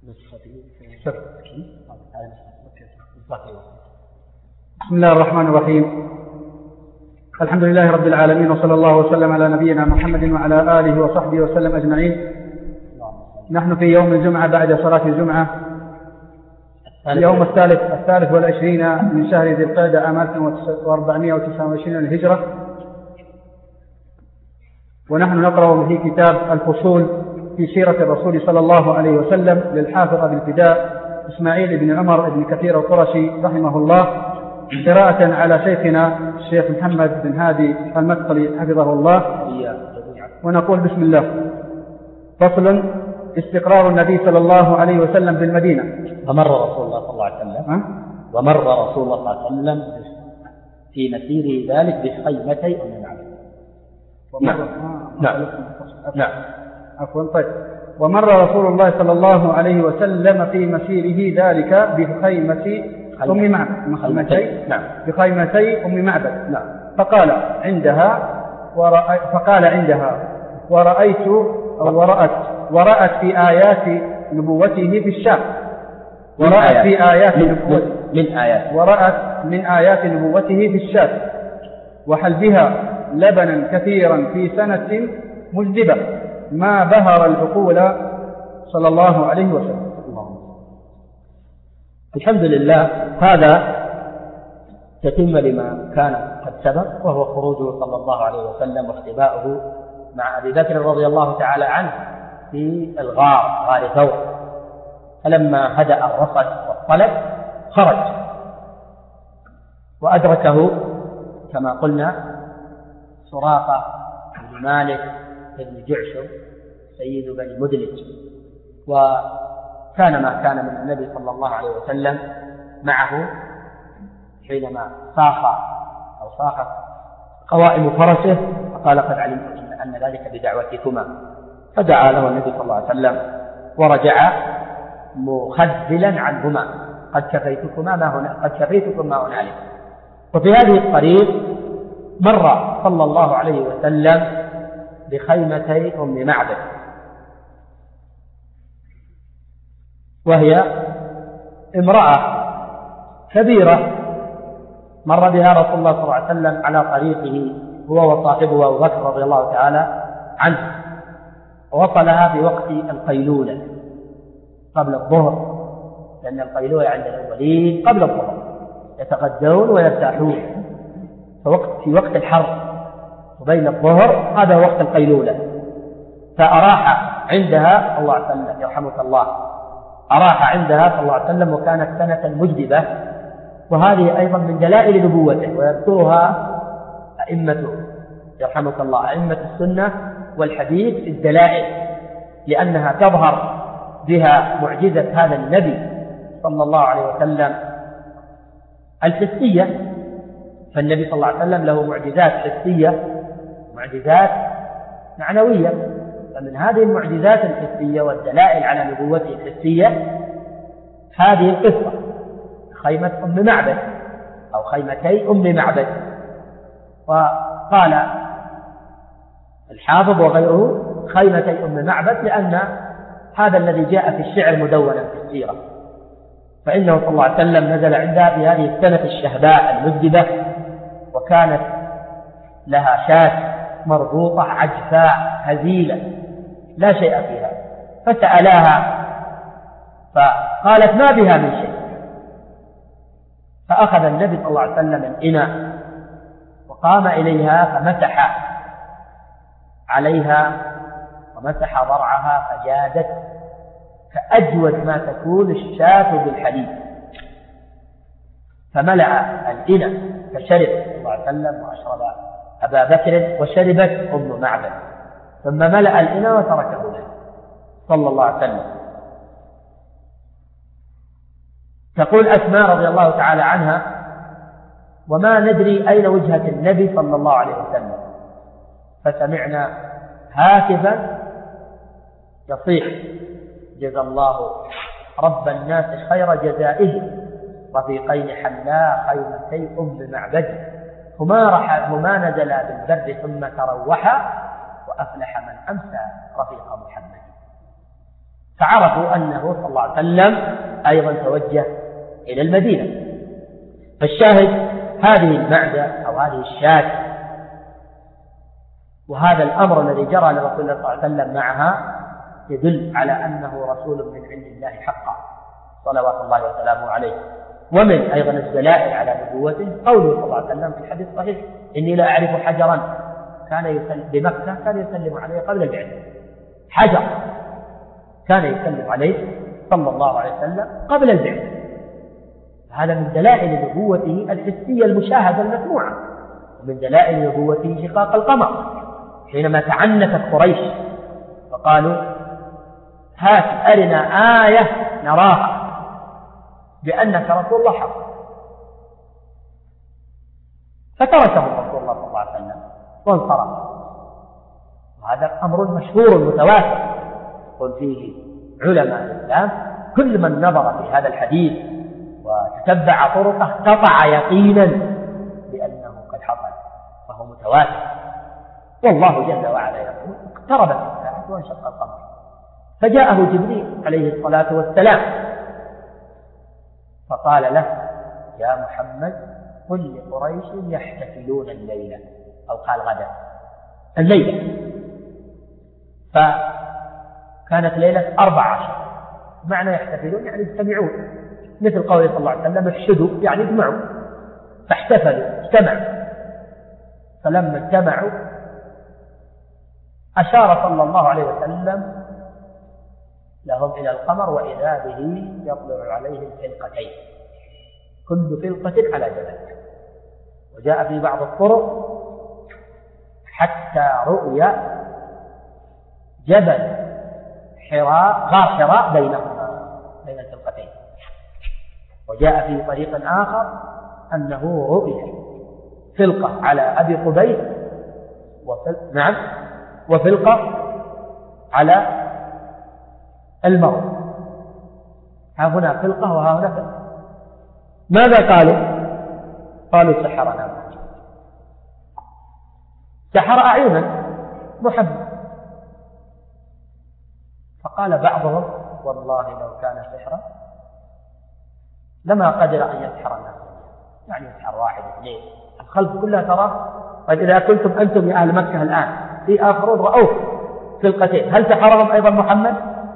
بسم الله الرحمن الرحيم. الحمد لله رب العالمين، وصلى الله وسلم على نبينا محمد وعلى آله وصحبه وسلم أجمعين. نحن في يوم الجمعة بعد صلاة الجمعة، اليوم الثالث والعشرين من شهر ذي القعدة عام 1429 للهجرة، ونحن نقرأ في كتاب الفصول في سيرة الرسول صلى الله عليه وسلم للحافظ أبي الفداء إسماعيل بن عمر بن كثير القرشي رحمه الله، قراءة على شيخنا الشيخ محمد بن هادي المدخلي حفظه الله. ونقول بسم الله. فصل: استقرار النبي صلى الله عليه وسلم بالمدينة. ومر رسول الله صلى الله عليه وسلم في مسيره ذلك بخيمتي أم معبد. نعم. عفوا. طيب. ومر رسول الله صلى الله عليه وسلم في مسيره ذلك بخيمة أم معبد. بخيمتي أم معبد. فقال عندها ورأيت أو ورأت في آيات نبوته في الشام. ورأت من آيات نبوته في الشام وحلبها لبنا كثيرا في سنة مجدبة ما بهر العقول صلى الله عليه وسلم. الحمد لله. هذا تتم لما كان قد سبق، وهو خروجه صلى الله عليه وسلم واختباؤه مع أبي بكر رضي الله تعالى عنه في غار ثور. فلما هدأ الرصد والطلب خرج وأدركه كما قلنا سراقة بن مالك بن جعشم سيد بني مدلج، وكان ما كان من النبي صلى الله عليه وسلم معه حينما صاخت قوائم فرسه، فقال: قد علمت أن ذلك بدعوتكما. فدعا له النبي صلى الله عليه وسلم ورجع مخذلا عنهما: قد كفيتكم ما هنالك. وفي هذه الطريق مر صلى الله عليه وسلم بخيمتي أم معبد، وهي امرأة كبيرة مر بها رسول الله صلى الله عليه وسلم على طريقه هو وصاحبه أبو بكر رضي الله تعالى عنه، ووصلها في وقت القيلولة قبل الظهر، لأن القيلولة عند الأولين قبل الظهر، يتغدون ويرتاحون في وقت الحر وبين الظهر، هذا وقت القيلولة. فأراح عندها صلى الله عليه وسلم، يرحمك الله، أراح عندها صلى الله عليه وسلم، وكانت سنة مجدبة، وهذه أيضا من دلائل نبوته، ويذكرها أئمته يرحمك الله، أئمة السنة والحديث في الدلائل، لأنها تظهر بها معجزة هذا النبي صلى الله عليه وسلم الحسية. فالنبي صلى الله عليه وسلم له معجزات حسية، معجزات معنوية. فمن هذه المعجزات الحسية والدلائل على نبوته الحسية هذه القصة، خيمة أم معبد أو خيمتي أم معبد. وقال الحافظ وغيره خيمتي أم معبد لأن هذا الذي جاء في الشعر مدونا في السيرة، فإنه صلى الله عليه وسلم نزل عندها في هذه السنة الشهباء المجدبة، وكانت لها شاة مربوطة عجفاء هزيلة لا شيء فيها، فسألاها فقالت: ما بها من شيء. فأخذ النبي صلى الله عليه وسلم الإناء وقام إليها فمسح عليها ومسح ضرعها، فجادت كأجود ما تكون الشاة بالحليب، فملأ الإناء فشرب صلى الله عليه وسلم وأشرب أبا بكر، وشربت أم معبد، ثم ملأ الإناء وتركه له صلى الله عليه وسلم. تقول أسماء رضي الله تعالى عنها: وما ندري أين وجهة النبي صلى الله عليه وسلم، فسمعنا هاتفا يصيح: جزى الله رب الناس خير جزائه، رفيقين حلا خيمتي أم معبد، هما نزلا بالبر ثم تروحا، وأفلح من أمسى رفيق محمد. فعرفوا أنه صلى الله عليه وسلم أيضا توجه إلى المدينة. فالشاهد هذه المعدة أو هذه الشاة وهذا الأمر الذي جرى لرسول الله صلى الله عليه وسلم معها يدل على أنه رسول من عند الله حقا صلوات الله وسلامه عليه. ومن أيضا الدلائل على نبوته قوله صلى الله عليه وسلم في الحديث الصحيح: إني لا أعرف حجرا بمكة كان يسلم عليه قبل البعثة. حجر كان يسلم عليه صلى الله عليه وسلم قبل البعثة. هذا من دلائل نبوته الحسية المشاهدة المسموعة، ومن دلائل نبوته شقاق القمر حينما تعنتت قريش فقالوا: هات أرنا آية نراها بأنك رسول الله حق. فتركهم رسول الله صلى الله عليه وسلم وانصرف. وهذا أمر مشهور متواتر يقول فيه علماء الإسلام: كل من نظر في هذا الحديث وتتبع طرقه قطع يقينا بأنه قد حصل، فهو متواتر. والله جل وعلا يقول: اقتربت الساعة وانشق القمر. فجاءه جبريل عليه الصلاة والسلام فقال له: يا محمد قل لقريش يحتفلون الليلة، أو قال غدا الليلة. فكانت ليلة 14، معنى يحتفلون يعني يجتمعون، مثل قوله صلى الله عليه وسلم: احشدوا يعني اجمعوا. فاحتفلوا اجتمعوا. فلما اجتمعوا أشار صلى الله عليه وسلم لهم إلى القمر وإذا به يطلع عليهم فلقتين، كل فلقة على جبل. وجاء في بعض الطرق حتى رؤيا جبل حراء، غار حراء بينهما بين الفلقتين. وجاء في طريق آخر أنه رؤيا فلقة على أبي قبيس وفلقة على الموت. ها هنا فلقة وها هنا فلقة. ماذا قالوا سحرنا سحر أعينا محمد. فقال بعضهم: والله لو كان سحرا لما قدر أن يسحر الناس، يعني يسحر واحد اثنين، الخلق كلها ترى. طيب إذا كنتم أنتم يا أهل مكة الآن في آخرون رأوه فلقتين، هل سحرهم أيضا محمد؟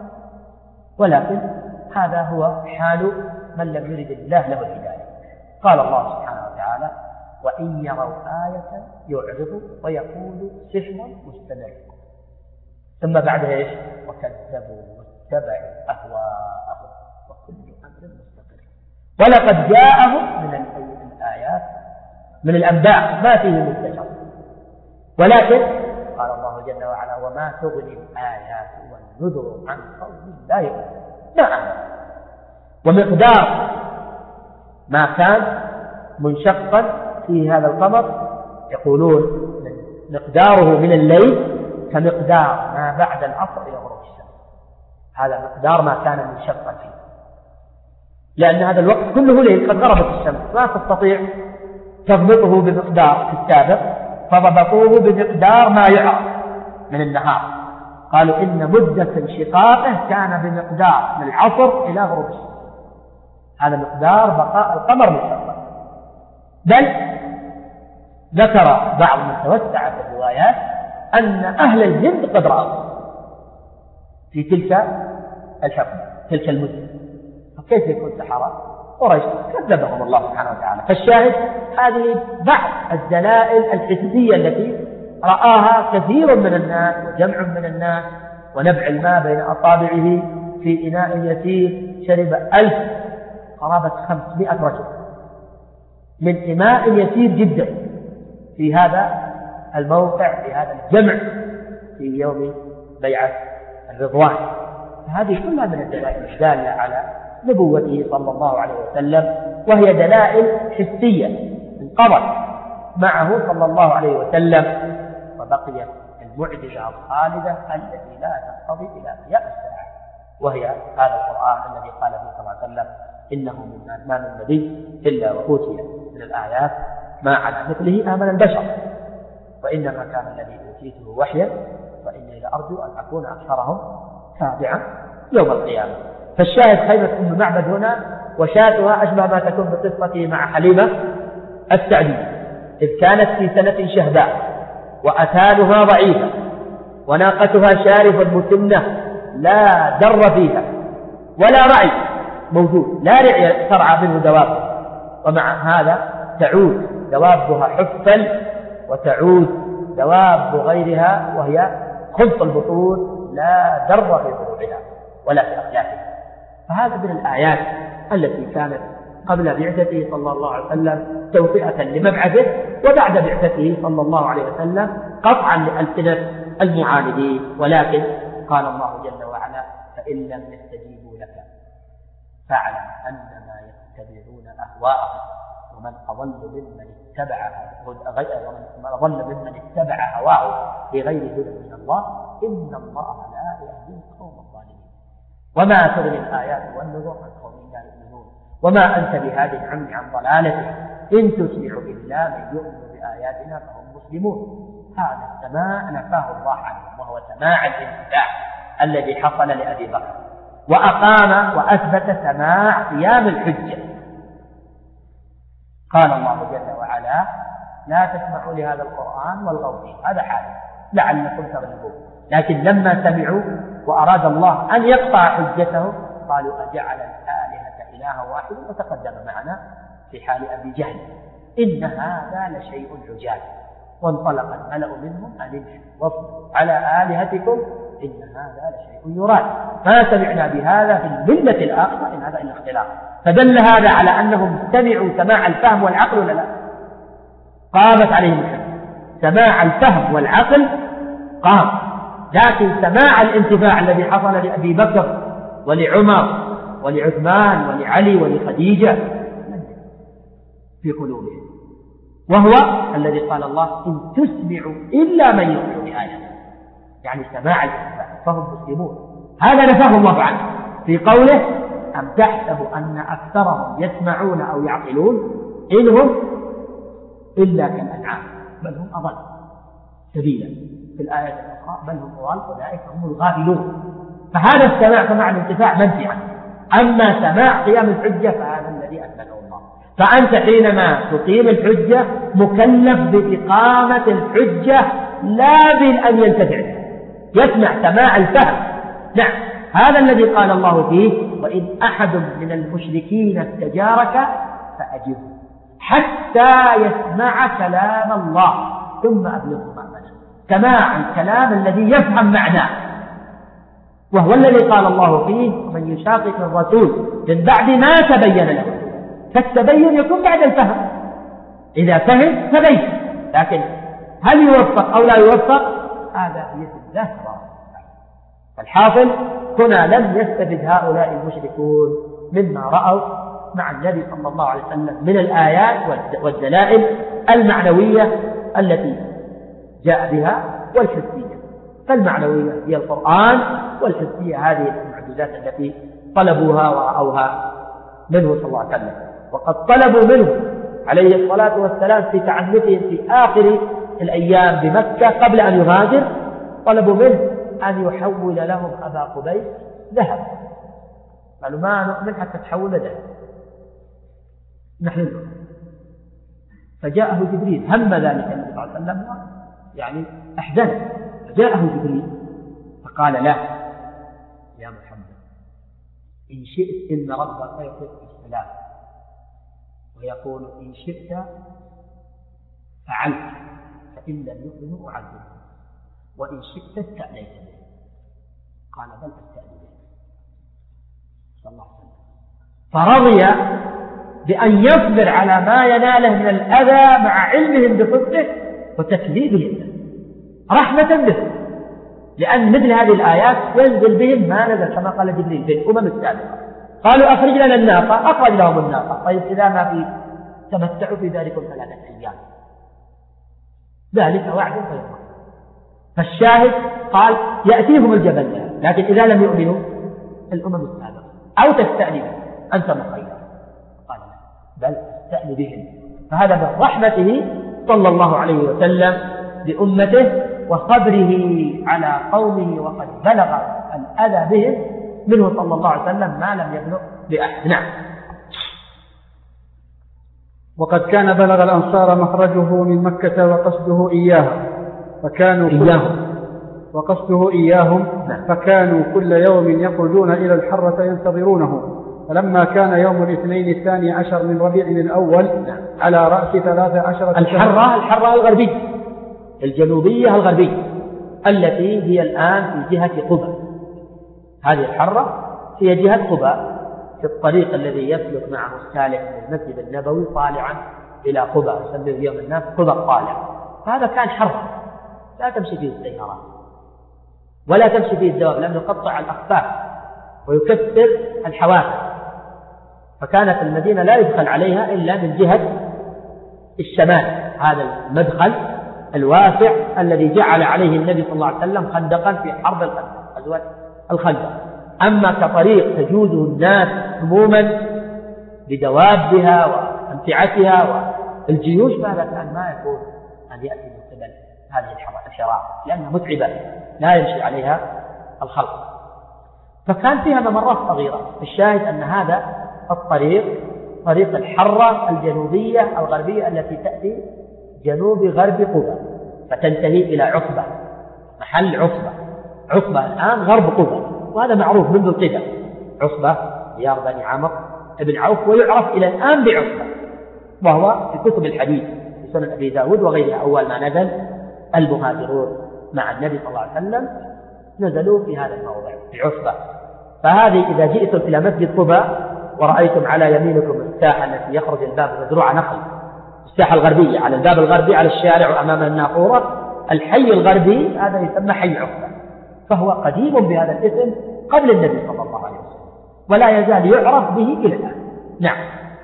ولكن هذا هو حال من لم يرد الله له الهداية. قال الله سبحانه وتعالى: وإن يروا آية يعرضوا ويقولوا سحر مستمر. ثم بعد ايش؟ وكذبوا واتبعوا أهواءهم وكل أمر مستقر. ولقد جاءهم من الآيات من الأنباء ما فيه مستشر. ولكن قال الله جل وعلا: وما تغني الآيات والنذر عن قوم لا يؤمنون. نعم. ومقدار ما كان منشقا في هذا القمر يقولون مقداره من الليل كمقدار ما بعد العصر إلى غروب الشمس. هذا مقدار ما كان منشقا فيه، لأن هذا الوقت كله ليل قد غربت الشمس، ما تستطيع تضبطه بمقدار في السابق، فضبطوه بمقدار ما يعرف من النهار. قالوا إن مدة انشقاقه كان بمقدار من العصر إلى غروب الشمس. هذا مقدار بقاء القمر منشقا. بل ذكر بعض من توسع في الروايات أن أهل الهند قد رأوا في تلك الحقبة تلك المدة. فكيف يكون سحرة؟ قريش كذبهم الله سبحانه وتعالى. فالشاهد هذه بعض الدلائل الحسية التي رآها كثير من الناس وجمع من الناس. ونبع الماء بين أصابعه في إناء يسير شرب 1000 قرابة 500 رجل من إناء يسير جدا في هذا الموقع، في هذا الجمع في يوم بيعة الرضوان. هذه كلها من الدلائل الدالة على نبوته صلى الله عليه وسلم، وهي دلائل حسية انقضت معه صلى الله عليه وسلم، وبقيت المعجزة الخالدة التي لا تنقضي إلى قيام الساعة، وهي هذا القرآن الذي قال فيه صلى الله عليه وسلم: إنه ما من نبي إلا وأوتي من الآيات ما على مثله آمن البشر، وإنما كان الذي أوتيته وحيا وإني لأرجو أن أكون أكثرهم تابعا. يوم القيامة. فالشاهد خيمة أم معبد هنا وشاتها أشبه ما تكون بقصته مع حليمة السعدية، إذ كانت في سنة شهباء وأتانها ضعيفة وناقتها شارفة مسنة لا در فيها ولا رعي موجود، لا رعي ترعى منه دواب، ومع هذا تعود دوابها حفل وتعود دواب غيرها وهي خلط البطون لا در في ضروعها ولا في أخلاقها. فهذا من الآيات التي كانت قبل بعثته صلى الله عليه وسلم توطئة لمبعثه، وبعد بعثته صلى الله عليه وسلم قطعا لألسنة المعاندين. ولكن قال الله جل وعلا: فإن لم يستجيبوا لك فاعلم أنما يتبعون أهواءهم ومن أضل ممن اتبع هواه بغير هدى من الله إن الله لا يهدي القوم الظالمين. وما تغني الآيات والنذر عن قوم لا يؤمنون وما أنت بهاد العمي عن ضلالته إن تسمع إلا من يؤمن بآياتنا فهم مسلمون. هذا السماع نفاه الله عنه، وهو سماع الانتفاع الذي حصل لأبي بكر، وأقام وأثبت سماع قيام الحجة. قال الله جل وعلا: لا تسمعوا لهذا القرآن والغوا فيه، هذا حال لعلكم تغلبون. لكن لما سمعوا وأراد الله أن يقطع حجته قالوا: أجعل الآلهة إلها واحدا، وتقدم معنا في حال أبي جهل: إن هذا لشيء عجاب. وانطلق الملأ منهم أن امشوا واصبروا على آلهتكم إن هذا لشيء يراد ما سمعنا بهذا في الملة الآخرة إن هذا إلا اختلاف. فدل هذا على أنهم سمعوا سماع الفهم والعقل ولا لا؟ قامت عليهم الحجة، سماع الفهم والعقل قام، لكن سماع الانتفاع الذي حصل لأبي بكر ولعمر ولعثمان ولعلي ولخديجة في قلوبهم، وهو الذي قال الله: إن تسمعوا إلا من يؤمن بآياته، يعني سماع الانتفاع فهم مسلمون. هذا نفاه الله عنه في قوله: أم تحسب أن أكثرهم يسمعون أو يعقلون إن هم إلا كالأنعام بل هم أضل سبيلا. في الآية الأخرى: بل هم أضل أولئك هم الغافلون. فهذا السماع سماع الانتفاع منفعا. أما سماع قيام الحجة فهذا الذي أثبته الله. فأنت حينما تقيم الحجة مكلف بإقامة الحجة لا بأن ينتفع، يسمع سماع الفهم. نعم، هذا الذي قال الله فيه: وإن أحد من المشركين استجارك فأجبه حتى يسمع كلام الله ثم أبلغه مأمنه. سماع الكلام الذي يفهم معناه، وهو الذي قال الله فيه: ومن يشاقق الرسول من بعد ما تبين له. فالتبين يكون بعد الفهم، إذا فهم تبين، لكن هل يوفق أو لا يوفق هذا بيد الله تبارك وتعالى. فالحاصل هنا لم يستفد هؤلاء المشركون مما رأوا مع النبي صلى الله عليه وسلم من الآيات والدلائل المعنوية التي جاء بها والحسية. فالمعنوية هي القرآن، والحسية هذه المعجزات التي طلبوها ورأوها منه صلى الله عليه وسلم. وقد طلبوا منه عليه الصلاة والسلام في تعنتهم في آخر الأيام بمكة قبل أن يغادر، طلبوا منه أن يحول لهم أبا قبيس ذهب. قالوا: ما نؤمن حتى تحول ذهب نحن. فجاءه جبريل، هم ذلك النبي صلى الله عليه وسلم يعني أحزن، فجاءه جبريل فقال: لا يا محمد، إن شئت إن ربك يطلق السلام ويقول: إن شئت فعلت فإن لم يؤمنوا أعذبهم وإن شئت استأذنت به. قال: بل أستأذن به صلى الله عليه وسلم. فرضي بأن يصبر على ما يناله من الأذى مع علمهم بصدقه وتكذيبهم رحمة به، لأن مثل هذه الآيات ينزل بهم ما نزل كما قال جبريل في الأمم السابقة. قالوا: أخرج لنا الناقة، أخرج لهم الناقة. طيب إذا ما في تمتعوا في ذلك 3 أيام، ذلك وعد غير. فالشاهد قال: يأتيهم الجبل، لكن إذا لم يؤمنوا الأمم السابقة أو تستأذن أنت مخير. قال: بل استأذن بهم. فهذا من رحمته صلى الله عليه وسلم بأمته وصبره على قومه، وقد بلغ الأذى بهم منه صلى الله عليه وسلم ما لم يبلغ لأحد. نعم. وقد كان بلغ الأنصار مخرجه من مكة وقصده إياها وقصده إياهم فكانوا كل يوم يخرجون إلى الحرة ينتظرونه. فلما كان يوم الاثنين 12 من ربيع الأول على رأس 13 الحرة الغربية الجنوبية الغربية التي هي الآن في جهة قباء. هذه الحرة هي جهة قباء في الطريق الذي يسلك معه السالك من المسجد النبوي طالعا إلى قباء، يسميه اليوم الناس قباء طالع. فهذا كان حرة لا تمشي فيه السيارات ولا تمشي فيه الدواب، لأنه يقطع الأخفاف ويكسر الحوافر. فكانت المدينة لا يدخل عليها إلا من جهة الشمال، هذا المدخل الواسع الذي جعل عليه النبي صلى الله عليه وسلم خندقا في حرب غزوة الخندق. أما كطريق تجوزه الناس عموما بدوابها وأمتعتها والجيوش، فهذا كان ما يكون أن يأتي من قبل هذه الحرام لأنها متعبة لا يمشي عليها الخلق. فكان فيها ممرات صغيرة. الشاهد أن هذا الطريق طريق الحرة الجنوبية الغربية التي تأتي جنوب غرب قباء فتنتهي إلى عصبة، محل عصبة الآن غرب قباء، وهذا معروف منذ القدم. عصبة ديار بني عمرو بن عوف، ويعرف إلى الآن بعصبة، وهو في كتب الحديث في سنن أبي داود وغيرها. أول ما نزل المهاجرون مع النبي صلى الله عليه وسلم نزلوا في هذا الموضع في عصبة. فهذه إذا جئتم إلى مسجد قباء ورأيتم على يمينكم الساحة التي يخرج الباب مزروع نخل، الساحة الغربية على الباب الغربي على الشارع أمام النافورة، الحي الغربي هذا يسمى حي عصبة، فهو قديم بهذا الاسم قبل النبي صلى الله عليه وسلم ولا يزال يعرف به إلى الآن. نعم.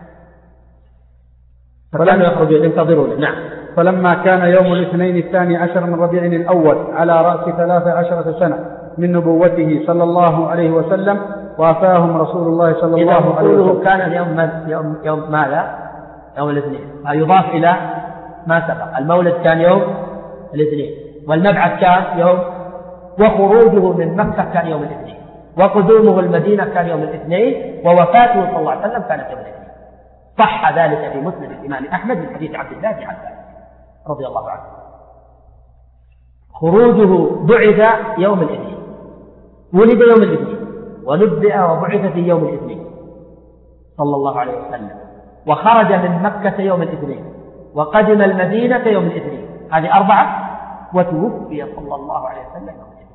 فكانوا يخرجون ينتظرون. نعم. فلما كان يوم الاثنين 12 من ربيع الأول على رأس 13 سنة من نبوته صلى الله عليه وسلم وافاهم رسول الله صلى الله عليه وسلم. كان يوم ماذا؟ يوم الاثنين، يضاف إلى ما سبق. المولد كان يوم الاثنين، والمبعث كان يوم، وخروجه من مكة كان يوم الاثنين، وقدومه المدينة كان يوم الاثنين، ووفاته صلى الله عليه وسلم كانت يوم الاثنين. صح ذلك في مسند الإمام أحمد من حديث عبد الله بن عباس رضي الله عنه. خروجه بعث يوم الاثنين، ولد يوم الاثنين، ونبئ وبعث في يوم الاثنين صلى الله عليه وسلم، وخرج من مكة يوم الاثنين، وقدم المدينة يوم الاثنين. هذه 4. وتوفي صلى الله عليه وسلم يوم الاثنين.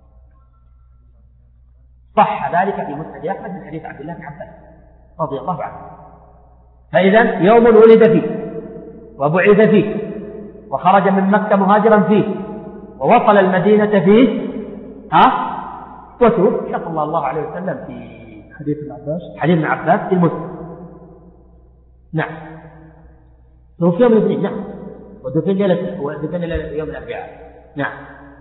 صح ذلك في مسند أحمد من حديث عبد الله بن عباس رضي الله عنه. فإذا يوم ولد فيه وبعث فيه وخرج من مكة مهاجرا فيه ووصل المدينة فيه وتوفي صلى الله عليه وسلم في حديث ابن عباس في المسلم. نعم. توفي يوم الاثنين. نعم. ودفن يوم الأربعاء. نعم.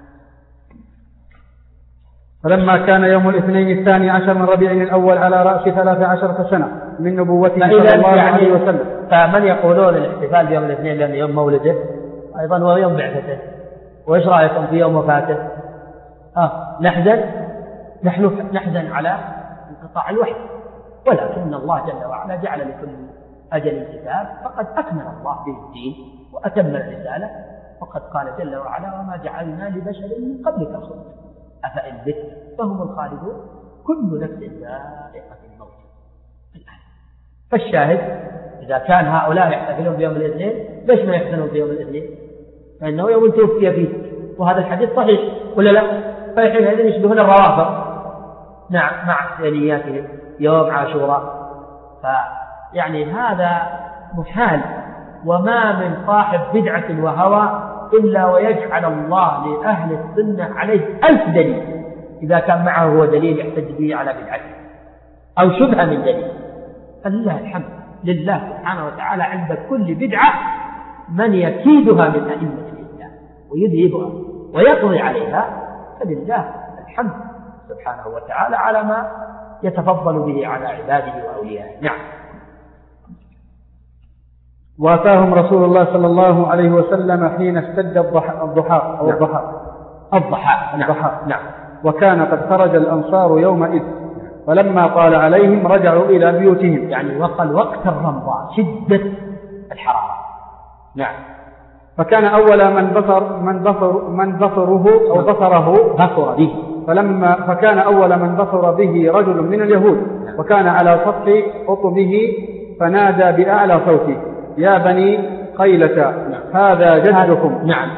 فلما كان يوم الاثنين 12 من ربيع الأول على رأس 13 سنة من نبوته صلى الله عليه وسلم. فمن يقولون الاحتفال بيوم الاثنين لأن يوم مولده أيضا هو يوم بعثته، وإيش رأيكم في يوم وفاته؟ نحزن على انقطاع الوحي، ولكن الله جل وعلا جعل لكل أجل كتاب، فقد أكمل الله به الدين وأتم الرسالة، وقد قال جل وعلا: وما جعلنا لبشر من قبلك الخلد أفإن مت فهم الخالدون كل نفس ذائقة الموت. فالشاهد إذا كان هؤلاء يحتفلون بيوم الاثنين، ليش ما يحتفلون بيوم الاثنين؟ فإنه يوم توفي فيه، وهذا الحديث صحيح ولا لا؟ فحينئذ يشبهون الروافض نعم مع ثنياتهم يوم عاشوراء. فيعني هذا محال، وما من صاحب بدعة وهوى إلا ويجعل الله لأهل السنة عليه 1000 دليل إذا كان معه هو دليل يحتج به على بدعته أو شبهة من دليل. فلله الحمد، لله سبحانه وتعالى عند كل بدعة من يكيدها من أئمة الإسلام ويذهبها ويقضي عليها، فلله الحمد سبحانه وتعالى على ما يتفضل به على عباده وأوليائه. نعم. واتاهم رسول الله صلى الله عليه وسلم حين اشتد الضحى. نعم. وكان قد خرج الأنصار يومئذ فلما طال عليهم رجعوا إلى بيوتهم. يعني وقل وقت الرمضاء شدة الحرارة. نعم. فكان أول فكان أول من بصر به رجل من اليهود، وكان على سطح قطبه، فنادى بأعلى صوته: يا بني قيلة، هذا جدكم. نعم،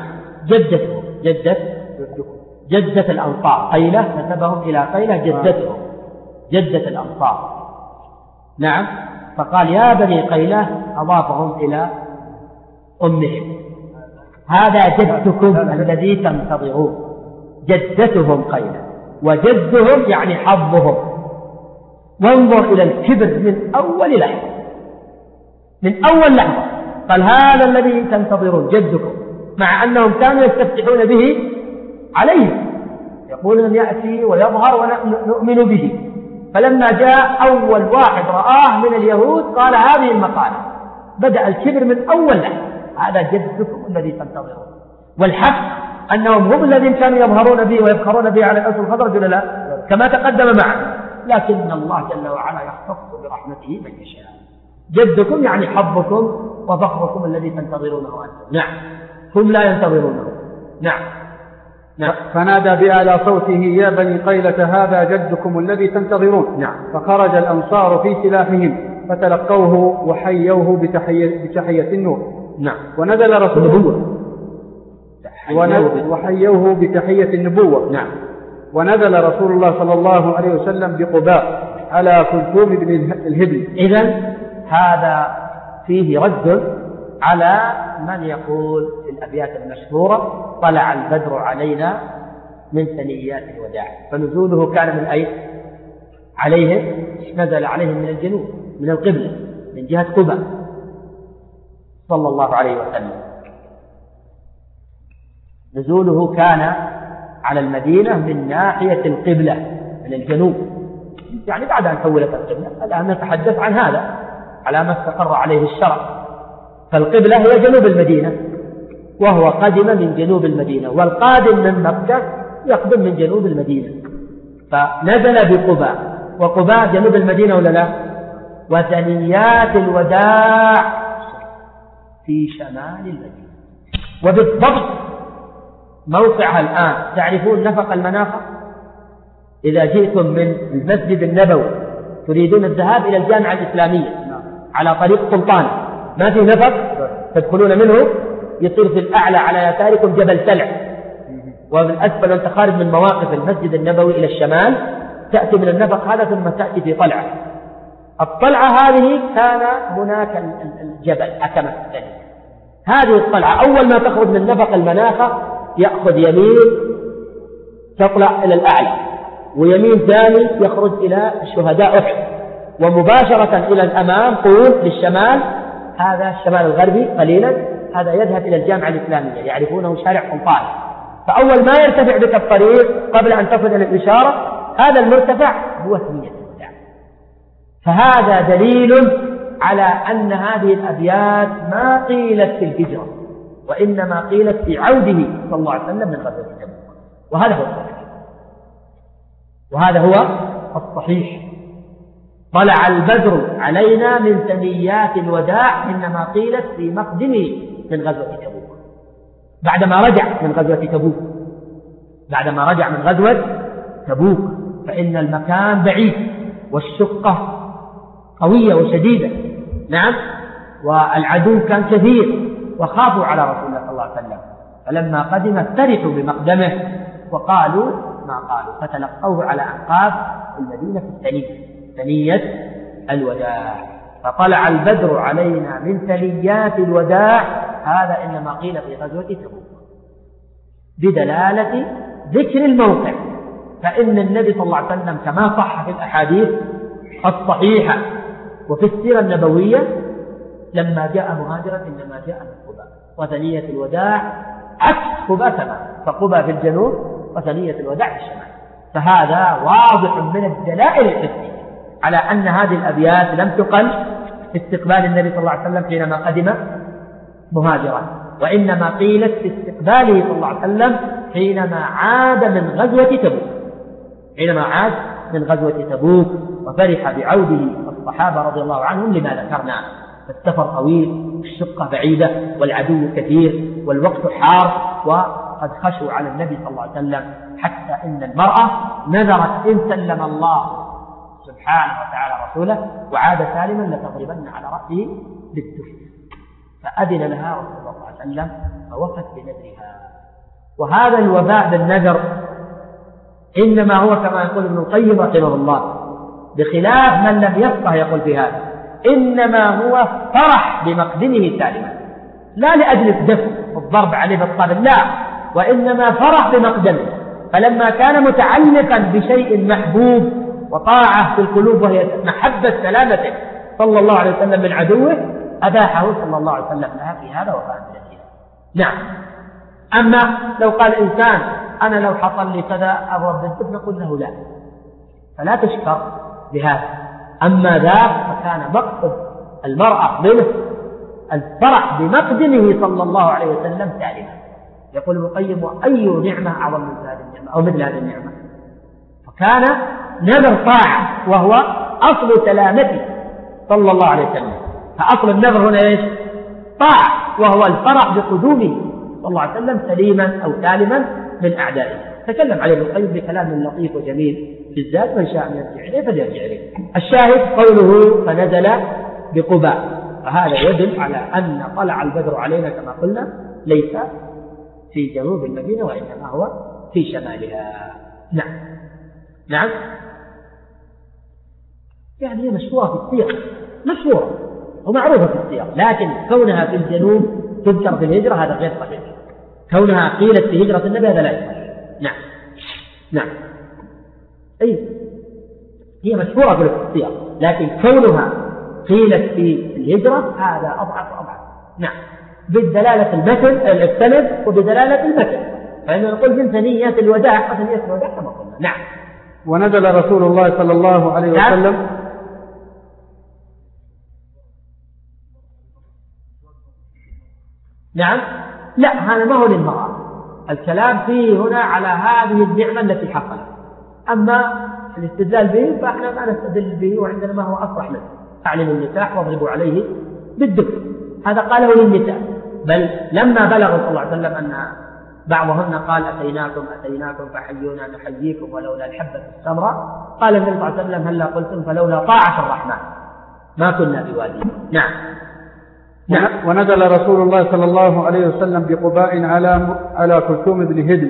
جدة الأنصار. قيلة نسبهم إلى قيلة جدتهم، جدة الأنصار. نعم. فقال يا بني قيلة، أضافهم إلى أمهم. هذا جدكم الذي تنتظرون. جدتهم قيلة، وجدهم يعني حظهم. وانظر إلى الكبر من أول لحظة. قال هذا الذي تنتظرون جدكم، مع أنهم كانوا يستفتحون به عليه، يقولون يأتي ويظهر ونؤمن به. فلما جاء أول واحد رآه من اليهود قال هذه المقالة. بدأ الكبر من أول لحظة. هذا جدكم الذي تنتظرون. والحق أنهم هم الذين كانوا يظهرون به ويفخرون به على الأسر الخضر جل لا، كما تقدم معنا. لكن الله جل وعلا يختص برحمته من يشاء. جدكم يعني حظكم وفخركم الذي تنتظرونه أنتم. نعم، هم لا ينتظرونه. نعم. فنادى بأعلى صوته: يا بني قيلة، هذا جدكم الذي تنتظرون. نعم. فخرج الأنصار في سلاحهم فتلقوه وحيوه بتحية النور. نعم. ونزل رسول الله وحيوه بتحية النبوة. نعم. ونزل رسول الله صلى الله عليه وسلم بقباء على كلثوم بن الهبل. إذن هذا فيه رد على من يقول في الأبيات المشهورة: طلع البدر علينا من ثنيات الوداع. فنزوله كان من أين؟ عليهم، نزل عليهم من الجنوب، من القبلة، من جهة قباء صلى الله عليه وسلم. نزوله كان على المدينة من ناحية القبلة، من الجنوب، يعني بعد أن حولت القبلة. الآن نتحدث عن هذا على ما استقر عليه الشرع. فالقبلة هي جنوب المدينة، وهو قدم من جنوب المدينة، والقادم من مكة يقدم من جنوب المدينة. فنزل بقباء، وقباء جنوب المدينة ولا لا؟ وثنيات الوداع في شمال المدينة. وبالضبط موقعها الآن تعرفون نفق المنافق. إذا جئتم من المسجد النبوي تريدون الذهاب إلى الجامعة الإسلامية على طريق سلطان، ما في نفق تدخلون منه، يصير في الأعلى على يساركم جبل سلع، ومن أسفل أنت خارج من مواقف المسجد النبوي إلى الشمال تأتي من النفق هذا ثم تأتي في طلعة. الطلعة هذه كان هناك الجبل حكمت الثانية. هذه الطلعة أول ما تخرج من نفق المنافق يأخذ يمين تطلع إلى الأعلى، ويمين ثاني يخرج إلى شهداء أحد، ومباشرة إلى الأمام طول للشمال، هذا الشمال الغربي قليلا، هذا يذهب إلى الجامعة الإسلامية، يعرفونه شارع سلطان. فأول ما يرتفع بك الطريق قبل أن تصل إلى الإشارة هذا المرتفع هو ثنية الوداع. فهذا دليل على أن هذه الأبيات ما قيلت في الهجرة، وإنما قيلت في عوده صلى الله عليه وسلم من غزوة تبوك. وهذا هو الصحيح. طلع البدر علينا من ثنيات الوداع، إنما قيلت في مقدمه من غزوة تبوك، بعدما رجع من غزوة تبوك، فإن المكان بعيد والشقة قوية وشديدة. نعم. والعدو كان كثير وخافوا على رسول الله صلى الله عليه وسلم، فلما قدم فرحوا بمقدمه وقالوا ما قالوا، فتلقوه على أنقاض المدينة ثنية الوداع. فطلع البدر علينا من ثنيات الوداع، هذا إنما قيل في غزوة تبوك بدلالة ذكر الموقع. فإن النبي صلى الله عليه وسلم كما صح في الأحاديث الصحيحة وفي السيرة النبوية لما جاء مهاجرا إنما جاء من قباء، وثنية الوداع عكس قباء تماما، فقباء في الجنوب وثنية الوداع في الشمال. فهذا واضح من الدلائل الحسية على أن هذه الأبيات لم تقل في استقبال النبي صلى الله عليه وسلم حينما قدم مهاجرا، وإنما قيلت في استقباله صلى الله عليه وسلم حينما عاد من غزوة تبوك، حينما عاد من غزوة تبوك، وفرح بعوده الصحابة رضي الله عنهم لما ذكرنا. السفر طويل والشقة بعيدة والعدو كثير والوقت حار، وقد خشوا على النبي صلى الله عليه وسلم حتى إن المرأة نذرت إن سلم الله سبحانه وتعالى رسوله وعاد سالما لتضربن على رأسه بالدف، فأذن لها رسول الله صلى الله عليه وسلم فوفت بنذرها. وهذا الوفاء بالنذر إنما هو كما يقول ابن القيم رحمه الله، بخلاف من لم يفقه يقول بهذا، إنما هو فرح بمقدمه سالما، لا لأجل الدفع والضرب عليه بالطبل، لا، وإنما فرح بمقدمه. فلما كان متعلقا بشيء محبوب وطاعة في القلوب وهي محبة سلامته صلى الله عليه وسلم من عدوه، أباحه صلى الله عليه وسلم لها في هذا وفاء بنذرها. نعم. أما لو قال إنسان أنا لو حصل لي كذا أضرب بالدف، نقول له لا، فلا تشكر بهذا. أما ذاك فكان مقصد المرأة منه الفرح بمقدمه صلى الله عليه وسلم سالما. يقول ابن القيم: وأي نعمة أعظم من هذه النعمة أو مثل هذه النعمة؟ فكان نذر طاعة وهو أصل سلامته صلى الله عليه وسلم. فأصل النذر هنا إيش؟ طاعة، وهو الفرح بقدومه صلى الله عليه وسلم سليما أو سالما من أعدائه. تكلم عليه ابن القيم بكلام لطيف وجميل في الذات، من شاء أن يرجع إليه فليرجع إليه. الشاهد قوله فنزل بقباء، فهذا يدل على أن طلع البدر علينا كما قلنا ليس في جنوب المدينة وإنما هو في شمالها. نعم. نعم، يعني هي مشهورة في السياق، مشهورة ومعروفة في السياق، لكن كونها في الجنوب تذكر في الهجرة هذا غير صحيح. كونها قيلت في هجرة النبي هذا لا يصح. نعم. نعم، أي هي مشهورة في السياق، لكن كونها قيلت في الهجرة هذا أضعف وأضعف. نعم، بالدلالة السند وبدلالة المتن، فإنه نقول من ثنيات الوداع وثنيات الوداع كما قلنا. نعم. ونزل رسول الله صلى الله عليه وسلم. نعم، لا، هذا ما هو للمرأة، الكلام فيه هنا على هذه النعمة التي حصلت. أما الاستدلال به فإحنا ما نستدل به، وعندنا ما هو أصرح منه: أعلنوا النكاح واضربوا عليه بالدف. هذا قاله للنساء، بل لما بلغ صلى الله عليه وسلم أن بعضهن قال أتيناكم فحيونا نحييكم ولولا الحبة السمراء، قال النبي صلى الله عليه وسلم هلا قلتم فلولا طاعة الرحمن ما كنا بوادي. نعم. نعم. ونزل رسول الله صلى الله عليه وسلم بقباء على كلثوم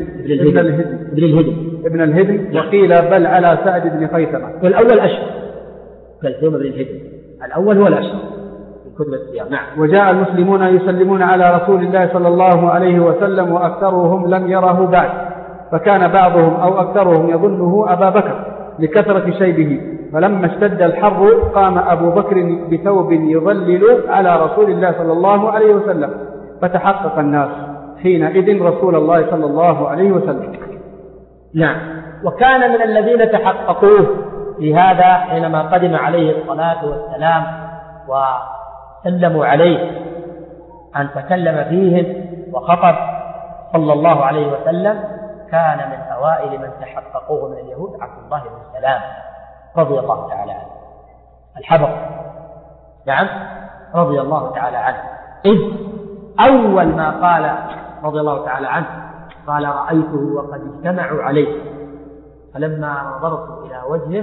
ابن الهدم وقيل بل على سعد بن خيثمة. والأول أشهر، كلثوم ابن الهدم الأول هو الأشهر في كتب السياق. نعم. وجاء المسلمون يسلمون على رسول الله صلى الله عليه وسلم وأكثرهم لم يره بعد، فكان بعضهم أو أكثرهم يظنه أبا بكر لكثرة شيبه، فلما اشتد الحر قام أبو بكر بثوب يظلل على رسول الله صلى الله عليه وسلم، فتحقق الناس حينئذ رسول الله صلى الله عليه وسلم. نعم. وكان من الذين تحققوه لهذا حينما قدم عليه الصلاة والسلام وسلموا عليه أن تكلم فيهم وخطب صلى الله عليه وسلم، كان من أوائل من تحققوه من اليهود عبد الله بن سلام رضي الله تعالى عنه الحبر. نعم، رضي الله تعالى عنه، إذ أول ما قال رضي الله تعالى عنه قال رأيته وقد اجتمعوا عليه، فلما نظرت إلى وجهه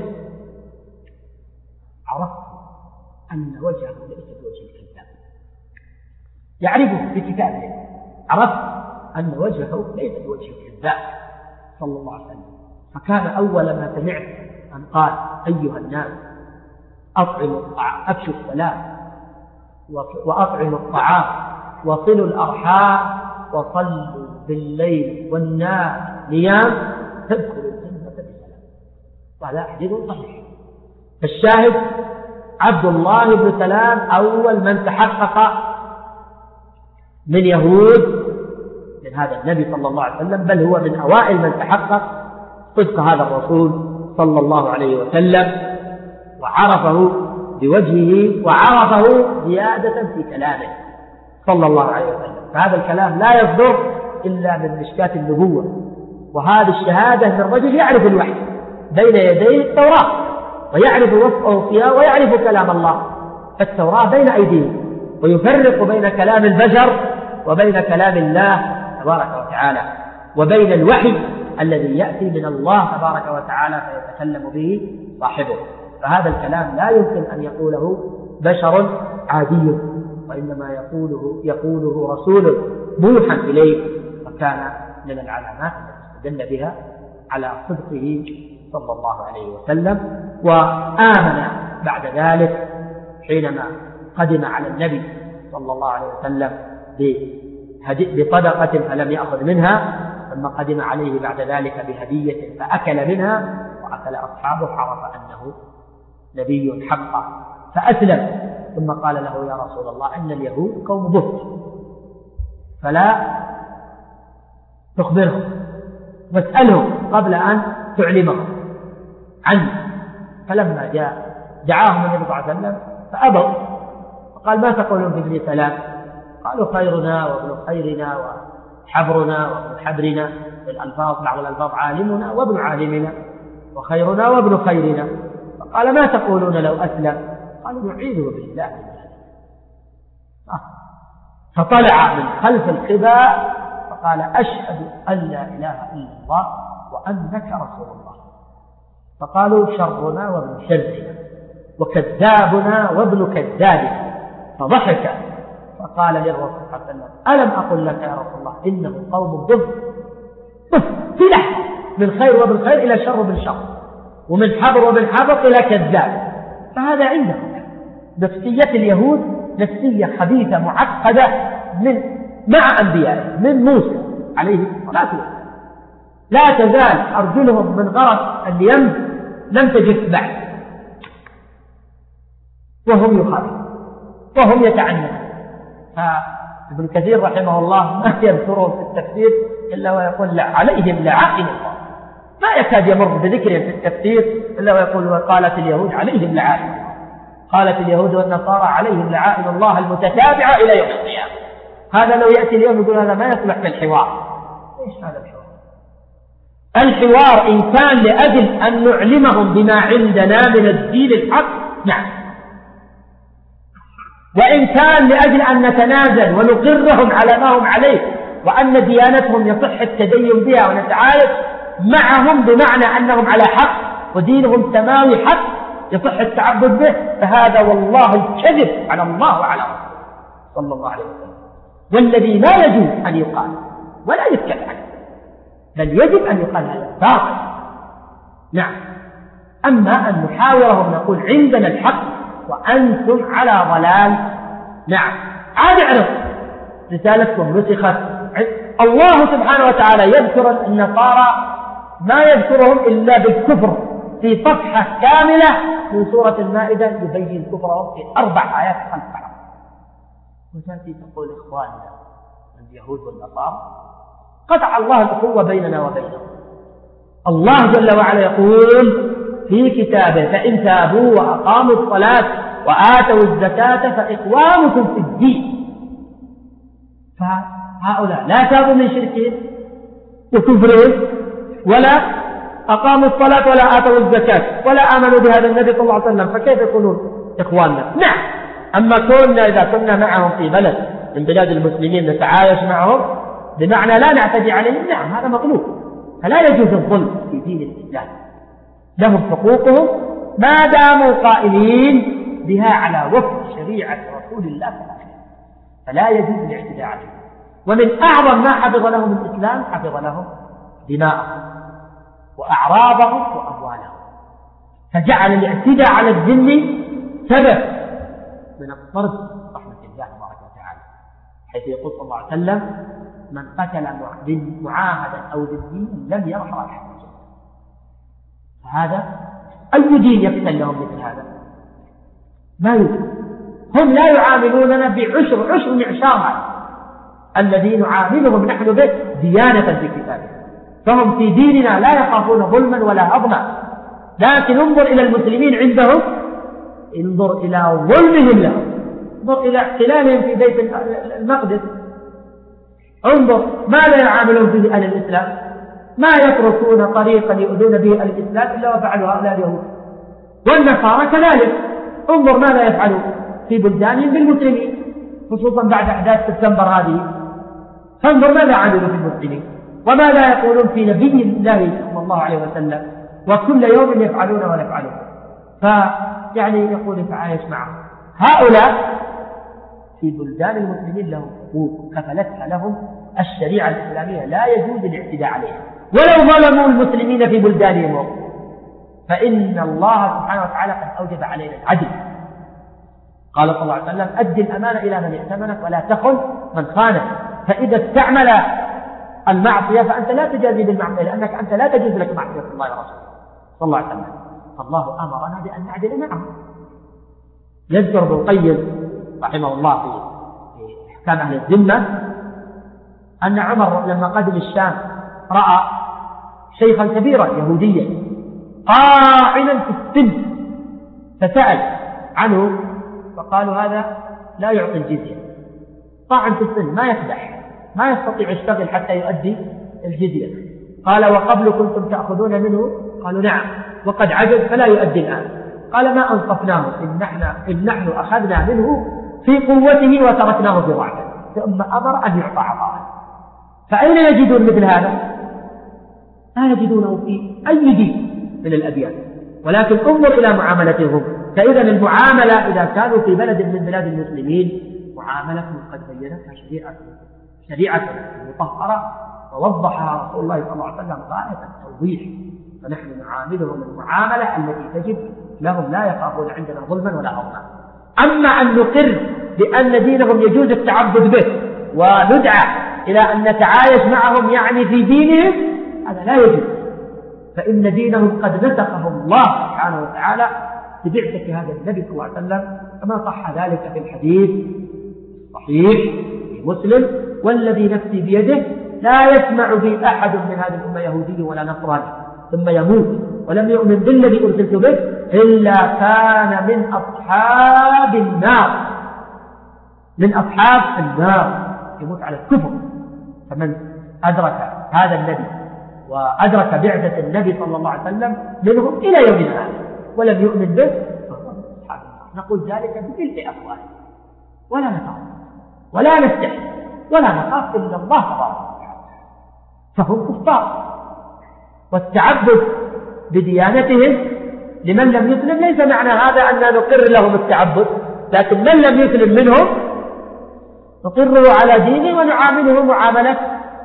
عرفت أن وجهه ليس بوجه الكذاب، يعرفه في كتابه، عرفت أن وجهه ليس بوجه الكذاب صلى الله عليه وسلم. فكان أول ما سمعت أن قال أيها الناس أطعموا الطعام، أفشوا السلام وأطعموا الطعام وصلوا الأرحام وصلوا بالليل والناس نيام تدخلوا الجنة بسلام. وهذا حديث صحيح. الشاهد عبد الله بن سلام أول من تحقق من يهود من هذا النبي صلى الله عليه وسلم، بل هو من أوائل من تحقق صدق هذا الرسول صلى الله عليه وسلم، وعرفه بوجهه وعرفه زيادة في كلامه صلى الله عليه وسلم. فهذا الكلام لا يصدر إلا من مشكاة النبوة، وهذه الشهادة من رجل يعرف الوحي بين يديه التوراة ويعرف وصفه فيها ويعرف كلام الله، فالتوراة بين أيديهم، ويفرق بين كلام البشر وبين كلام الله تبارك وتعالى، وبين الوحي الذي يأتي من الله تبارك وتعالى فيتكلم به صاحبه. فهذا الكلام لا يمكن أن يقوله بشر عادي، وإنما يقوله رسول موحى إليه، وكان من العلامات التي استدل بها على صدقه صلى الله عليه وسلم. وآمن بعد ذلك حينما قدم على النبي صلى الله عليه وسلم بصدقة فلم يأخذ منها، ثم قدم عليه بعد ذلك بهدية فأكل منها، وأكل أصحابه، عرف أنه نبي حقا فأسلم. ثم قال له: يا رسول الله، إن اليهود قوم بهت، فلا تخبرهم واسألهم قبل أن تعلمهم عني. فلما دعاهم النبي صلى الله عليه وسلم فأبوا، فقال: ما تقولون في ابن سلام؟ قالوا: خيرنا وابن خيرنا وحبرنا وابن حبرنا، بالألفاظ بعض الألفاظ عالمنا وابن عالمنا، وخيرنا وابن خيرنا. فقال: ما تقولون لو أسلم؟ قالوا: نعيذه بالله. فطلع من خلف القباء فقال: أشهد أن لا إله إلا الله وأنك رسول الله. فقالوا: شرنا وابن شرنا وكذابنا وابن كذابنا. فضحك فقال للرسول صلى الله عليه وسلم: ألم أقل لك يا رسول الله إنه قوم ضد في لحظة، من خير وابن خير إلى شر وابن شر، ومن حبر وابن حبر إلى كذاب. فهذا عندهم نفسية اليهود، نفسية خبيثة معقدة مع أنبيائهم من موسى عليه الصلاة والسلام. لا تزال أرجلهم من غرق اليم لم تجف بعد، وهم يخالفون وهم يتعنون. فابن كثير رحمه الله ما يذكرهم في التفسير إلا ويقول: عليهم لعائن الله. ما يكاد يمر بذكرهم في التفسير إلا ويقول: وقالت اليهود عليهم لعائن الله، قالت اليهود والنصارى عليهم لعائن الله المتتابعة إلى يوم القيامة. هذا لو يأتي اليوم يقول هذا ما يصلح في الحوار. إيش هذا الحوار؟ الحوار إن كان لأجل أن نعلمهم بما عندنا من الدين الحق، نعم، وإن كان لأجل أن نتنازل ونقرهم على ما هم عليه، وأن ديانتهم يصح التدين بها ونتعايش معهم بمعنى أنهم على حق ودينهم سماوي حق يصح التعبد به، فهذا والله الكذب على الله وعلى رسوله صلى الله عليه وسلم، والذي لا يجوز أن يقال ولا يتكلم عنه، بل يجب أن يقال هذا باطل. نعم. أما أن نحاورهم نقول عندنا الحق وأنتم على ضلال، نعم، عاد اعرف رسالتكم نسخت. الله سبحانه وتعالى يذكر النصارى ما يذكرهم إلا بالكفر في صفحة كاملة من سورة المائدة يبين كفرهم في 4 آيات خلف بعض. وتأتي تقول: إخواننا اليهود والنصارى قطع الله الأخوة بيننا وبينهم. الله جل وعلا يقول في كتابه: فإن تابوا وأقاموا الصلاة وآتوا الزكاة فإخوانكم في الدين. فهؤلاء لا تابوا من شركهم وكفرهم، ولا أقاموا الصلاة ولا آتوا الزكاة ولا آمنوا بهذا النبي صلى الله عليه وسلم، فكيف يكونون إخواننا؟ نعم. أما كنا إذا كنا معهم في بلد من بلاد المسلمين نتعايش معهم بمعنى لا نعتدي عليهم، نعم، هذا مطلوب. فلا يجوز الظلم في دين الإسلام، لهم حقوقهم ما داموا قائلين بها على وفق شريعة رسول الله صلى الله عليه وسلم، فلا يجوز الاعتداء عليهم. ومن أعظم ما حفظ لهم الإسلام حفظ لهم دماءهم وأعراضهم وأموالهم، فجعل الاعتداء على الذم سبب من الطرد رحمة الله تبارك وتعالى، حيث يقول صلى الله عليه وسلم: من قتل معاهدا أو ذميا لم يرح رائحة الجنة. فهذا أي دين يقتل لهم مثل هذا؟ ما يوجد. هم لا يعاملوننا بعشر معشار الذي نعاملهم نحن به ديانة في كتابه، فهم في ديننا لا يخافون ظلما ولا هضما. لكن انظر إلى المسلمين عندهم، انظر إلى ظلمهم لهم، انظر إلى احتلالهم في بيت المقدس، انظر ماذا يعاملون به أهل الإسلام. ما يتركون طريقا يؤذون به الإسلام إلا وفعلوا هؤلاء اليهود، والنصارى كذلك. انظر ماذا يفعلون في بلدانهم بالمسلمين، خصوصا بعد أحداث سبتمبر هذه. فانظر ماذا عملوا في المسلمين وماذا يقولون في نبي الله صلى الله عليه وسلم، وكل يوم يفعلون ويفعلون. فيعني يقول تعايش معهم. هؤلاء في بلدان المسلمين لهم حقوق كفلتها لهم الشريعة الإسلامية، لا يجوز الاعتداء عليها ولو ظلموا المسلمين في بلدانهم، فإن الله سبحانه وتعالى قد أوجب علينا العدل. قال صلى الله عليه وسلم: أد الأمانة إلى من ائتمنك ولا تخن من خانك. فإذا استعمل المعصية فأنت لا تجازي بالمعصية، لأنك أنت لا تجوز لك معصية الله ورسوله صلى الله عليه وسلم. فالله أمرنا بأن نعدل معهم. يذكر ابن القيم رحمه الله في أحكام أهل الذمة أن عمر لما قدم الشام رأى شيخا كبيرا يهوديا قاعنا في السن، فسأل عنه فقالوا: هذا لا يعطي الجزية، طاعن في السن، ما يفلح، ما يستطيع يشتغل حتى يؤدي الجزية. قال: وقبل كنتم تأخذون منه؟ قالوا: نعم. وقد عجز فلا يؤدي الآن. قال: ما أنصفناه إن نحن أخذنا منه في قوته وتركناه في ضعفه، ثم أمر أن يعطى عطاء. فأين يجدون مثل هذا؟ لا يجدونه في أي دين من الأديان. ولكن انظر إلى معاملتهم. فإذا المعاملة إذا كانوا في بلد من بلاد المسلمين معاملتهم قد بينتها شريعة مطهرة ووضحها رسول الله صلى الله عليه وسلم غاية التوضيح. فنحن نعاملهم المعاملة التي تجب لهم، لا يخافون عندنا ظلما ولا عظما. أما أن نقر بأن دينهم يجوز التعبد به وندعى إلى أن نتعايش معهم يعني في دينهم، هذا لا يجوز. فإن دينهم قد نسخه الله سبحانه وتعالى ببعثة هذا النبي صلى الله عليه وسلم، كما صح ذلك في الحديث صحيح في مسلم: والذي نفسي بيده لا يسمع بي أحد من هذه الأمة يهودي ولا نصراني ثم يموت ولم يؤمن بالذي أرسلت به إلا كان من أصحاب النار، من أصحاب النار، يموت على الكفر. فمن أدرك هذا النبي وأدرك بعثة النبي صلى الله عليه وسلم منهم إلى يومنا هذا ولم يؤمن به فهو من أصحاب النار. نقول ذلك بملء أفواهنا ولا نخاف ولا نستحي ولا نخاف إلا الله تبارك وتعالى، فهم كفار. والتعبد بديانتهم لمن لم يسلم ليس معنى هذا أن نقر لهم التعبد، لكن من لم يسلم منهم نقره على دينه ونعامله معاملة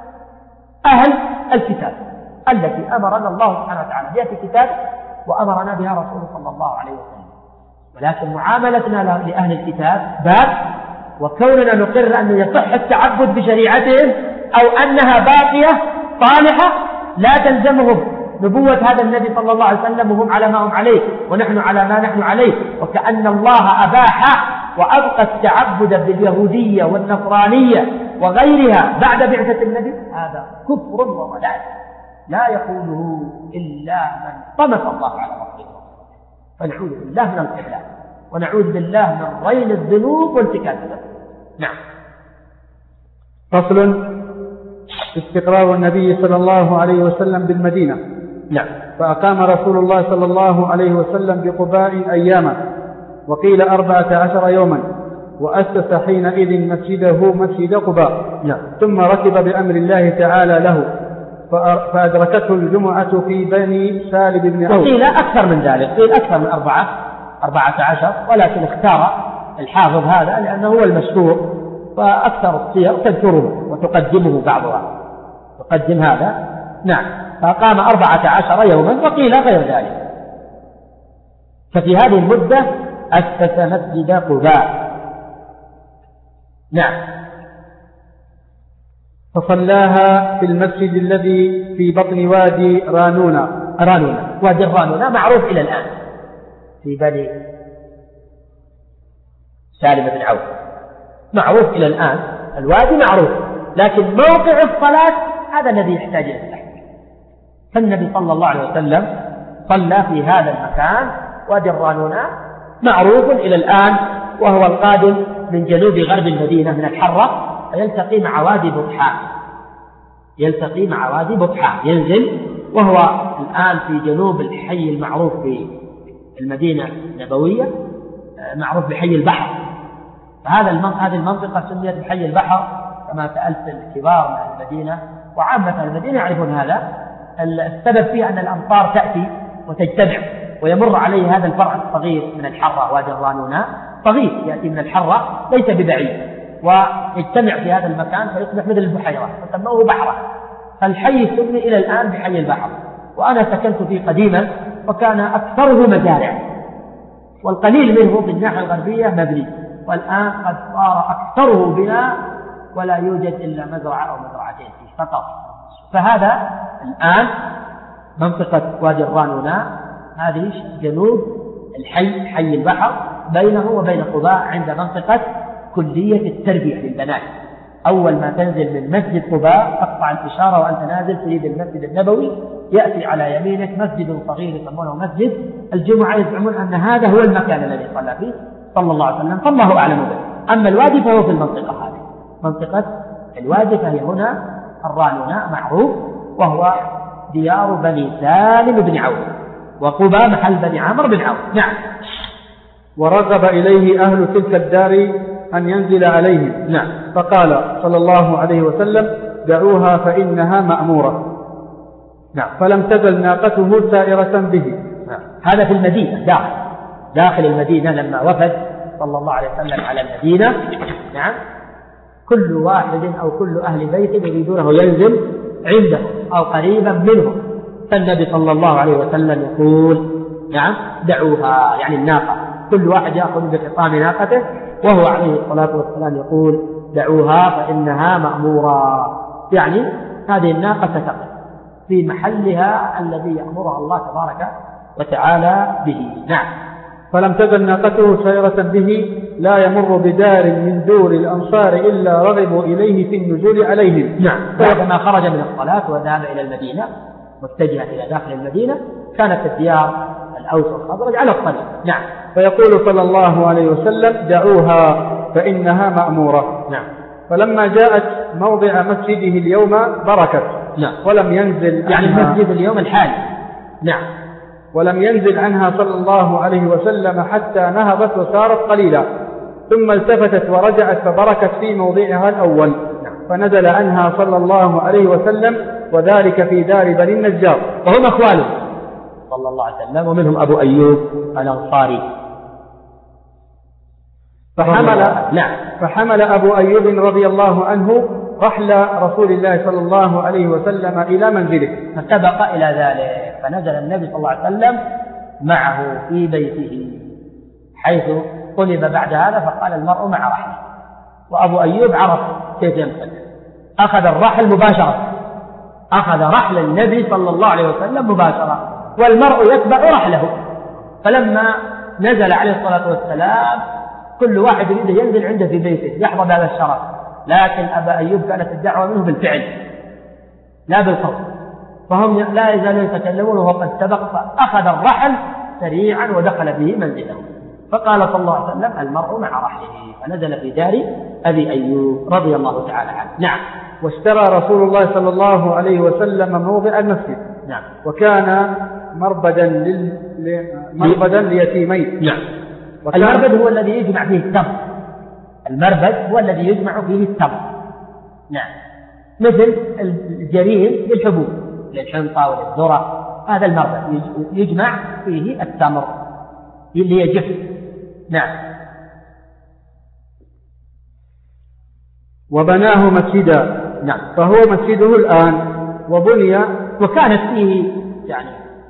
أهل الكتاب التي أمرنا الله سبحانه وتعالى بها في كتابه وأمرنا بها رسوله صلى الله عليه وسلم. ولكن معاملتنا لأهل الكتاب باب، وكوننا نقر أن يصح التعبد بشريعتهم أو أنها باقية صالحة لا تلزمهم نبوة هذا النبي صلى الله عليه وسلم وهم على ما هم عليه ونحن على ما نحن عليه، وكأن الله أباح وأبقى التعبد باليهودية والنصرانية وغيرها بعد بعثة النبي. هذا كفر وضلال لا يقوله إلا من طمس الله على ربه. فنعوذ بالله من الخذلان ونعوذ بالله من رين الذنوب وانتكاس الذنوب. نعم. فصل: استقرار النبي صلى الله عليه وسلم بالمدينة. نعم. فأقام رسول الله صلى الله عليه وسلم بقباء أياما، وقيل 14 يوما، وأسس حينئذ مسجده مسجد قباء. نعم. ثم ركب بأمر الله تعالى له، فأدركته الجمعة في بني سالم بن عوف. وقيل أكثر من ذلك، قيل أكثر من 14، ولكن اختار الحافظ هذا لأنه هو المشهور، فأكثر السير تذكره وتقدمه بعضها، تقدم هذا. نعم. فقام 14 يوما، وقيل غير ذلك. ففي هذه المدة أسس مسجد قباء. نعم. فصلاها في المسجد الذي في بطن وادي رانونة. وادي الرانونة معروف إلى الآن في بني سالم بن عوف، معروف إلى الآن، الوادي معروف، لكن موقع الصلاة هذا الذي يحتاج إلى التحقيق. فالنبي صلى الله عليه وسلم صلى في هذا المكان وادي الرانونة، معروف إلى الآن، وهو القادم من جنوب غرب المدينة من الحرة، فيلتقي مع وادي بطحاء، يلتقي مع وادي بطحان، ينزل، وهو الآن في جنوب الحي المعروف بالمدينة النبوية، معروف بحي البحر. فهذه المنطقة سميت بحي البحر كما سألت الكبار من المدينة وعامة المدينة يعرفون هذا. السبب فيه أن الأمطار تأتي وتجتمع ويمر عليه هذا الفرع الصغير من الحرة، وادي الرانوناء صغير يأتي من الحرة ليس ببعيد، ويجتمع في هذا المكان فيصبح مثل البحيرة فسموه بحرة. فالحي سمي إلى الآن بحي البحر. وأنا سكنت فيه قديما وكان أكثره مزارع، والقليل منه في الناحية الغربية مبني، والآن قد صار أكثره بناء ولا يوجد إلا مزرعة أو مزرعتين فيه فقط. فهذا الآن منطقة وادي الرانوناء، هذه جنوب الحي، حي البحر، بينه وبين قباء عند منطقة كلية التربية للبنات. أول ما تنزل من مسجد قباء تقطع الإشارة وأنت نازل تريد المسجد النبوي، يأتي على يمينك مسجد صغير يسمونه مسجد الجمعة، يزعمون أن هذا هو المكان الذي صلى فيه صلى الله عليه وسلم، فالله أعلم به. أما الوادي فهو في المنطقة هذه، منطقة الوادي، فهي هنا الرانوناء معروف، وهو ديار بني سالم بن عوف، وقباء محل بني عمرو بن عوف. نعم. ورغب إليه أهل تلك الدار أن ينزل عليهم. نعم. فقال صلى الله عليه وسلم: دعوها فإنها مأمورة. نعم. فلم تزل ناقته سائرة به. نعم. هذا في المدينة، داخل المدينة لما وفد صلى الله عليه وسلم على المدينة. نعم. كل واحد أو كل أهل بيت يريدونه ينزل عنده أو قريبا منه، فالنبي صلى الله عليه وسلم يقول: نعم دعوها، يعني الناقة، كل واحد يأخذ بحطام ناقته، وهو عليه الصلاة والسلام يقول: دعوها فإنها مأمورة، يعني هذه الناقة ستقف في محلها الذي يأمرها الله تبارك وتعالى به. نعم. فلم تزل ناقته سائرة به لا يمر بدار من دور الأنصار إلا رغبوا إليه في النزول عليهم. نعم. فلما خرج من الصلاة وذهب إلى المدينة متجها إلى داخل المدينة كانت الديار الأوس والخزرج على الطريق. نعم. فيقول صلى الله عليه وسلم: دعوها فإنها مأمورة. نعم. فلما جاءت موضع مسجده اليوم بركت. نعم. ولم ينزل يعني المسجد اليوم الحالي. نعم. ولم ينزل عنها صلى الله عليه وسلم حتى نهضت وسارت قليلا، ثم التفتت ورجعت فبركت في موضعها الأول. فنزل عنها صلى الله عليه وسلم، وذلك في دار بني النجار، وهم أخواله صلى الله عليه وسلم، ومنهم أبو أيوب الأنصاري. فحمل أبو أيوب رضي الله عنه رحل رسول الله صلى الله عليه وسلم إلى منزله، فسبق إلى ذلك، فنزل النبي صلى الله عليه وسلم معه في بيته، حيث طلب بعد هذا فقال: المرء مع رحله. وأبو أيوب عرف كيف ينقل، أخذ الرحل مباشرة، أخذ رحل النبي صلى الله عليه وسلم مباشرة، والمرء يتبع رحله. فلما نزل عليه الصلاة والسلام كل واحد يريد ينزل عنده في بيته يحظى بهذا الشرف، لكن أبا أيوب كانت الدعوة منه بالفعل لا بالقول، فهم لا يزالون يتكلمون وهو قد سبق، فأخذ الرحل سريعا ودخل به منزله. فقال صلى الله عليه وسلم: المرء مع رحله، فنزل في دار أبي أيوب رضي الله تعالى عنه. نعم. واشترى رسول الله صلى الله عليه وسلم موضع المسجد. نعم. وكان مربدا ليتيمين. نعم. المربد هو الذي يجمع فيه التمر، المربد هو الذي يجمع فيه التمر. نعم. مثل الجرين للحبوب، للحنطة وللذرة، هذا المربد يجمع فيه التمر ليجف. نعم. وبناه مسجدا. نعم. فهو مسجده الآن، وبني، وكانت فيه يعني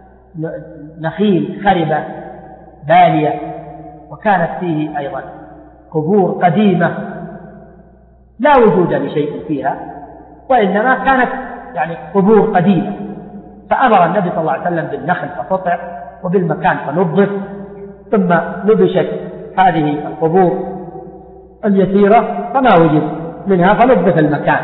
نخيل خربة بالية، وكانت فيه أيضا قبور قديمة لا وجود لشيء فيها، وإنما كانت يعني قبور قديمة. فأمر النبي صلى الله عليه وسلم بالنخل فقطع، وبالمكان فنظف، ثم نبشت هذه القبور اليسيرة فما وجد منها فنظف المكان،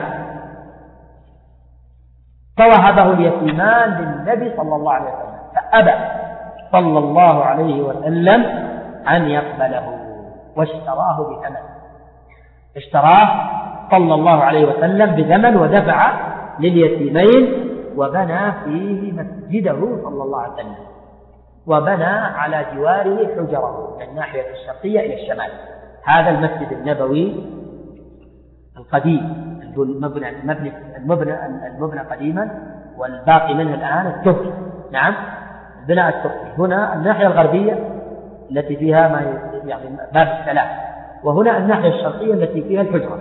فوهبه اليتيمان للنبي صلى الله عليه وسلم، فأبى صلى الله عليه وسلم أن يقبله، واشتراه بثمن، اشتراه صلى الله عليه وسلم بثمن، ودفع لليتيمين وبنى فيه مسجده صلى الله عليه وسلم، وبنى على جواره حجره من الناحية الشرقية إلى الشمال. هذا المسجد النبوي القديم المبنى قديما والباقي منه الآن التركي. نعم، البناء التركي. هنا الناحية الغربية التي فيها باب السلام، وهنا الناحية الشرقية التي فيها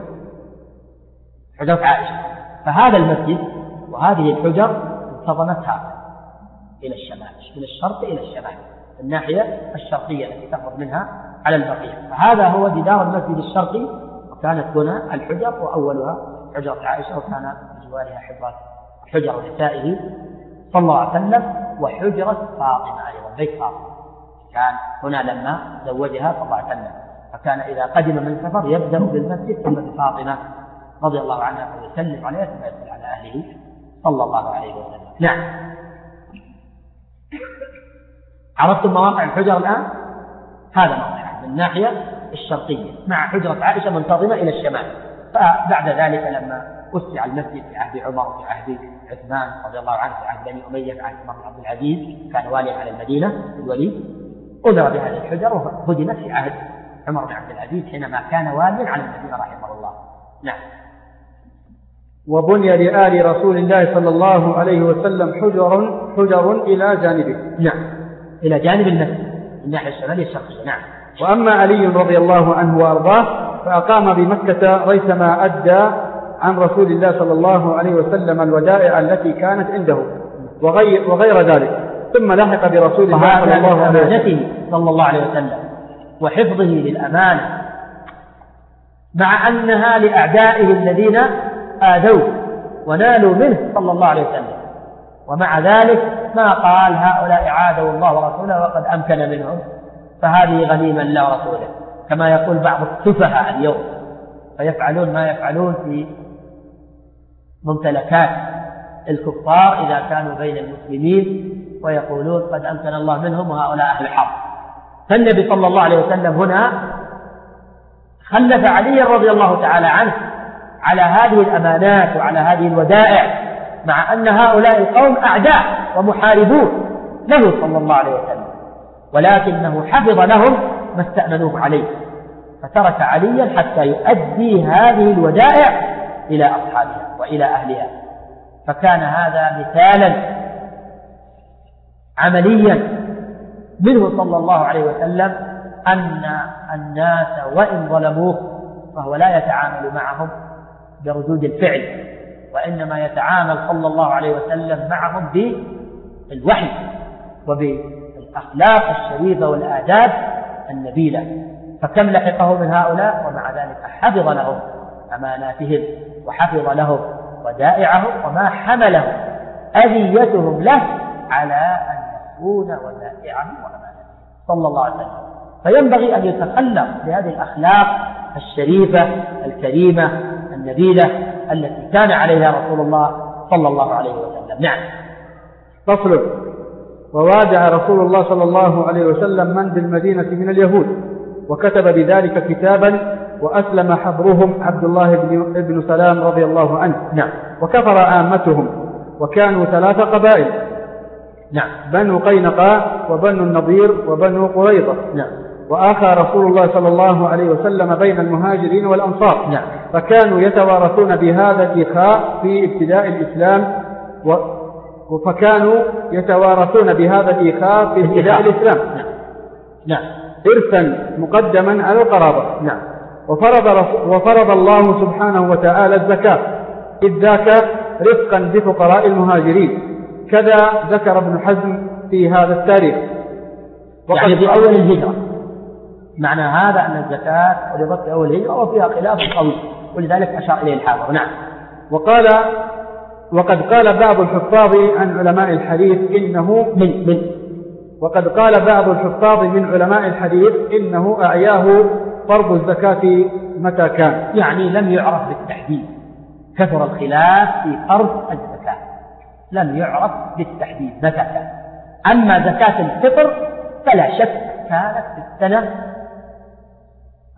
حجرة عائشة. فهذا المسجد وهذه الحجر انتظمتها إلى الشمال، من الشرق إلى الشمال، الناحية الشرقية التي تخرج منها على البقيع. فهذا هو جدار المسجد الشرقي، وكانت هنا الحجر، وأولها حجرة عائشة، وكان بجوارها حجر نسائه صلى الله عليه وسلم، وحجرة فاطمة أيضا، بيت فاطمة كان هنا لما زوجها صلى الله عليه وسلم، فكان إذا قدم من سفر يبدأ بالمسجد ثم بفاطمة رضي الله عنها ويسلم عليها ثم يسلم على أهله صلى الله عليه وسلم. نعم، عرفتم مواقع الحجر الآن؟ هذا موقع من الناحية الشرقية مع حجرة عائشة منتظمة إلى الشمال. فبعد ذلك لما وسع المسجد في عهد عمر وفي عهد عثمان رضي الله عنه، في عهد بني أمية، في عهد عمر بن عبد العزيز كان واليا على المدينة الولي، أمر بهذه الحجر وهدمت في عهد عمر بن عبد العزيز حينما كان واليا على المدينة رحمه الله. نعم. وبني لآل رسول الله صلى الله عليه وسلم حجر إلى جانبه. نعم، إلى جانب المسجد من الناحية الشمالية الشرقية. نعم. وأما علي رضي الله عنه وأرضاه فأقام بمكة ريثما أدى عن رسول الله صلى الله عليه وسلم الودائع التي كانت عنده وغير ذلك، ثم لحق برسول الله صلى الله عليه وسلم صلى الله عليه وسلم وحفظه للأمانة، مع أنها لأعدائه الذين آذوه ونالوا منه صلى الله عليه وسلم، ومع ذلك ما قال هؤلاء عادوا الله ورسوله وقد أمكن منهم فهذه غنيمة الله ورسوله، كما يقول بعض السفهاء اليوم، فيفعلون ما يفعلون في ممتلكات الكفار إذا كانوا بين المسلمين، ويقولون قد أمكن الله منهم وهؤلاء أهل الحرب. فالنبي صلى الله عليه وسلم هنا خلف علي رضي الله تعالى عنه على هذه الأمانات وعلى هذه الودائع، مع أن هؤلاء القوم أعداء ومحاربون له صلى الله عليه وسلم، ولكنه حفظ لهم ما استأمنوه عليه، فترك عليا حتى يؤدي هذه الودائع إلى أصحابها وإلى أهلها. فكان هذا مثالا عمليا منه صلى الله عليه وسلم أن الناس وإن ظلموه فهو لا يتعامل معهم بردود الفعل، وإنما يتعامل صلى الله عليه وسلم معهم بالوحي وبالأخلاق الشريفة والآداب النبيلة. فكم لحقه من هؤلاء ومع ذلك حفظ لهم أماناتهم وحفظ لهم ودائعهم، وما حملهم أذيتهم له على أن يكون ودائعهم وأماناتهم صلى الله عليه وسلم. فينبغي أن يتخلق بهذه الأخلاق الشريفة الكريمة النبيلة التي كان عليها رسول الله صلى الله عليه وسلم. نعم. فصل. ووادع رسول الله صلى الله عليه وسلم من بالمدينة من اليهود، وكتب بذلك كتابا، وأسلم حبرهم عبد الله بن سلام رضي الله عنه. نعم. وكفر عامتهم، وكانوا 3 قبائل. نعم. بنو قينقاع وبنو النضير وبنو قريظة. نعم. وآخى رسول الله صلى الله عليه وسلم بين المهاجرين والأنصار. نعم. فكانوا يتوارثون بهذا الإخاء في ابتداء الإسلام فكانوا يتوارثون بهذا الإخاء في ابتداء الإسلام. نعم. نعم. إرثا مقدما على القرابة. نعم. وفرض الله سبحانه وتعالى الزكاة، إذ ذاك رفقا بفقراء المهاجرين، كذا ذكر ابن حزم في هذا التاريخ. يعني في أول الهجرة، معنى هذا أن الزكاة فرضت في أول الهجرة وفيها خلاف قوي، ولذلك أشار إليه الحافظ. نعم. وقد قال بعض الحفاظ عن علماء الحديث إنه وقد قال بعض الحفاظ من علماء الحديث إنه أعياه فرض الزكاة متى كان، يعني لم يعرف بالتحديد، كثر الخلاف في فرض الزكاة، لم يعرف بالتحديد متى كان. أما زكاة الفطر فلا شك كانت في السنة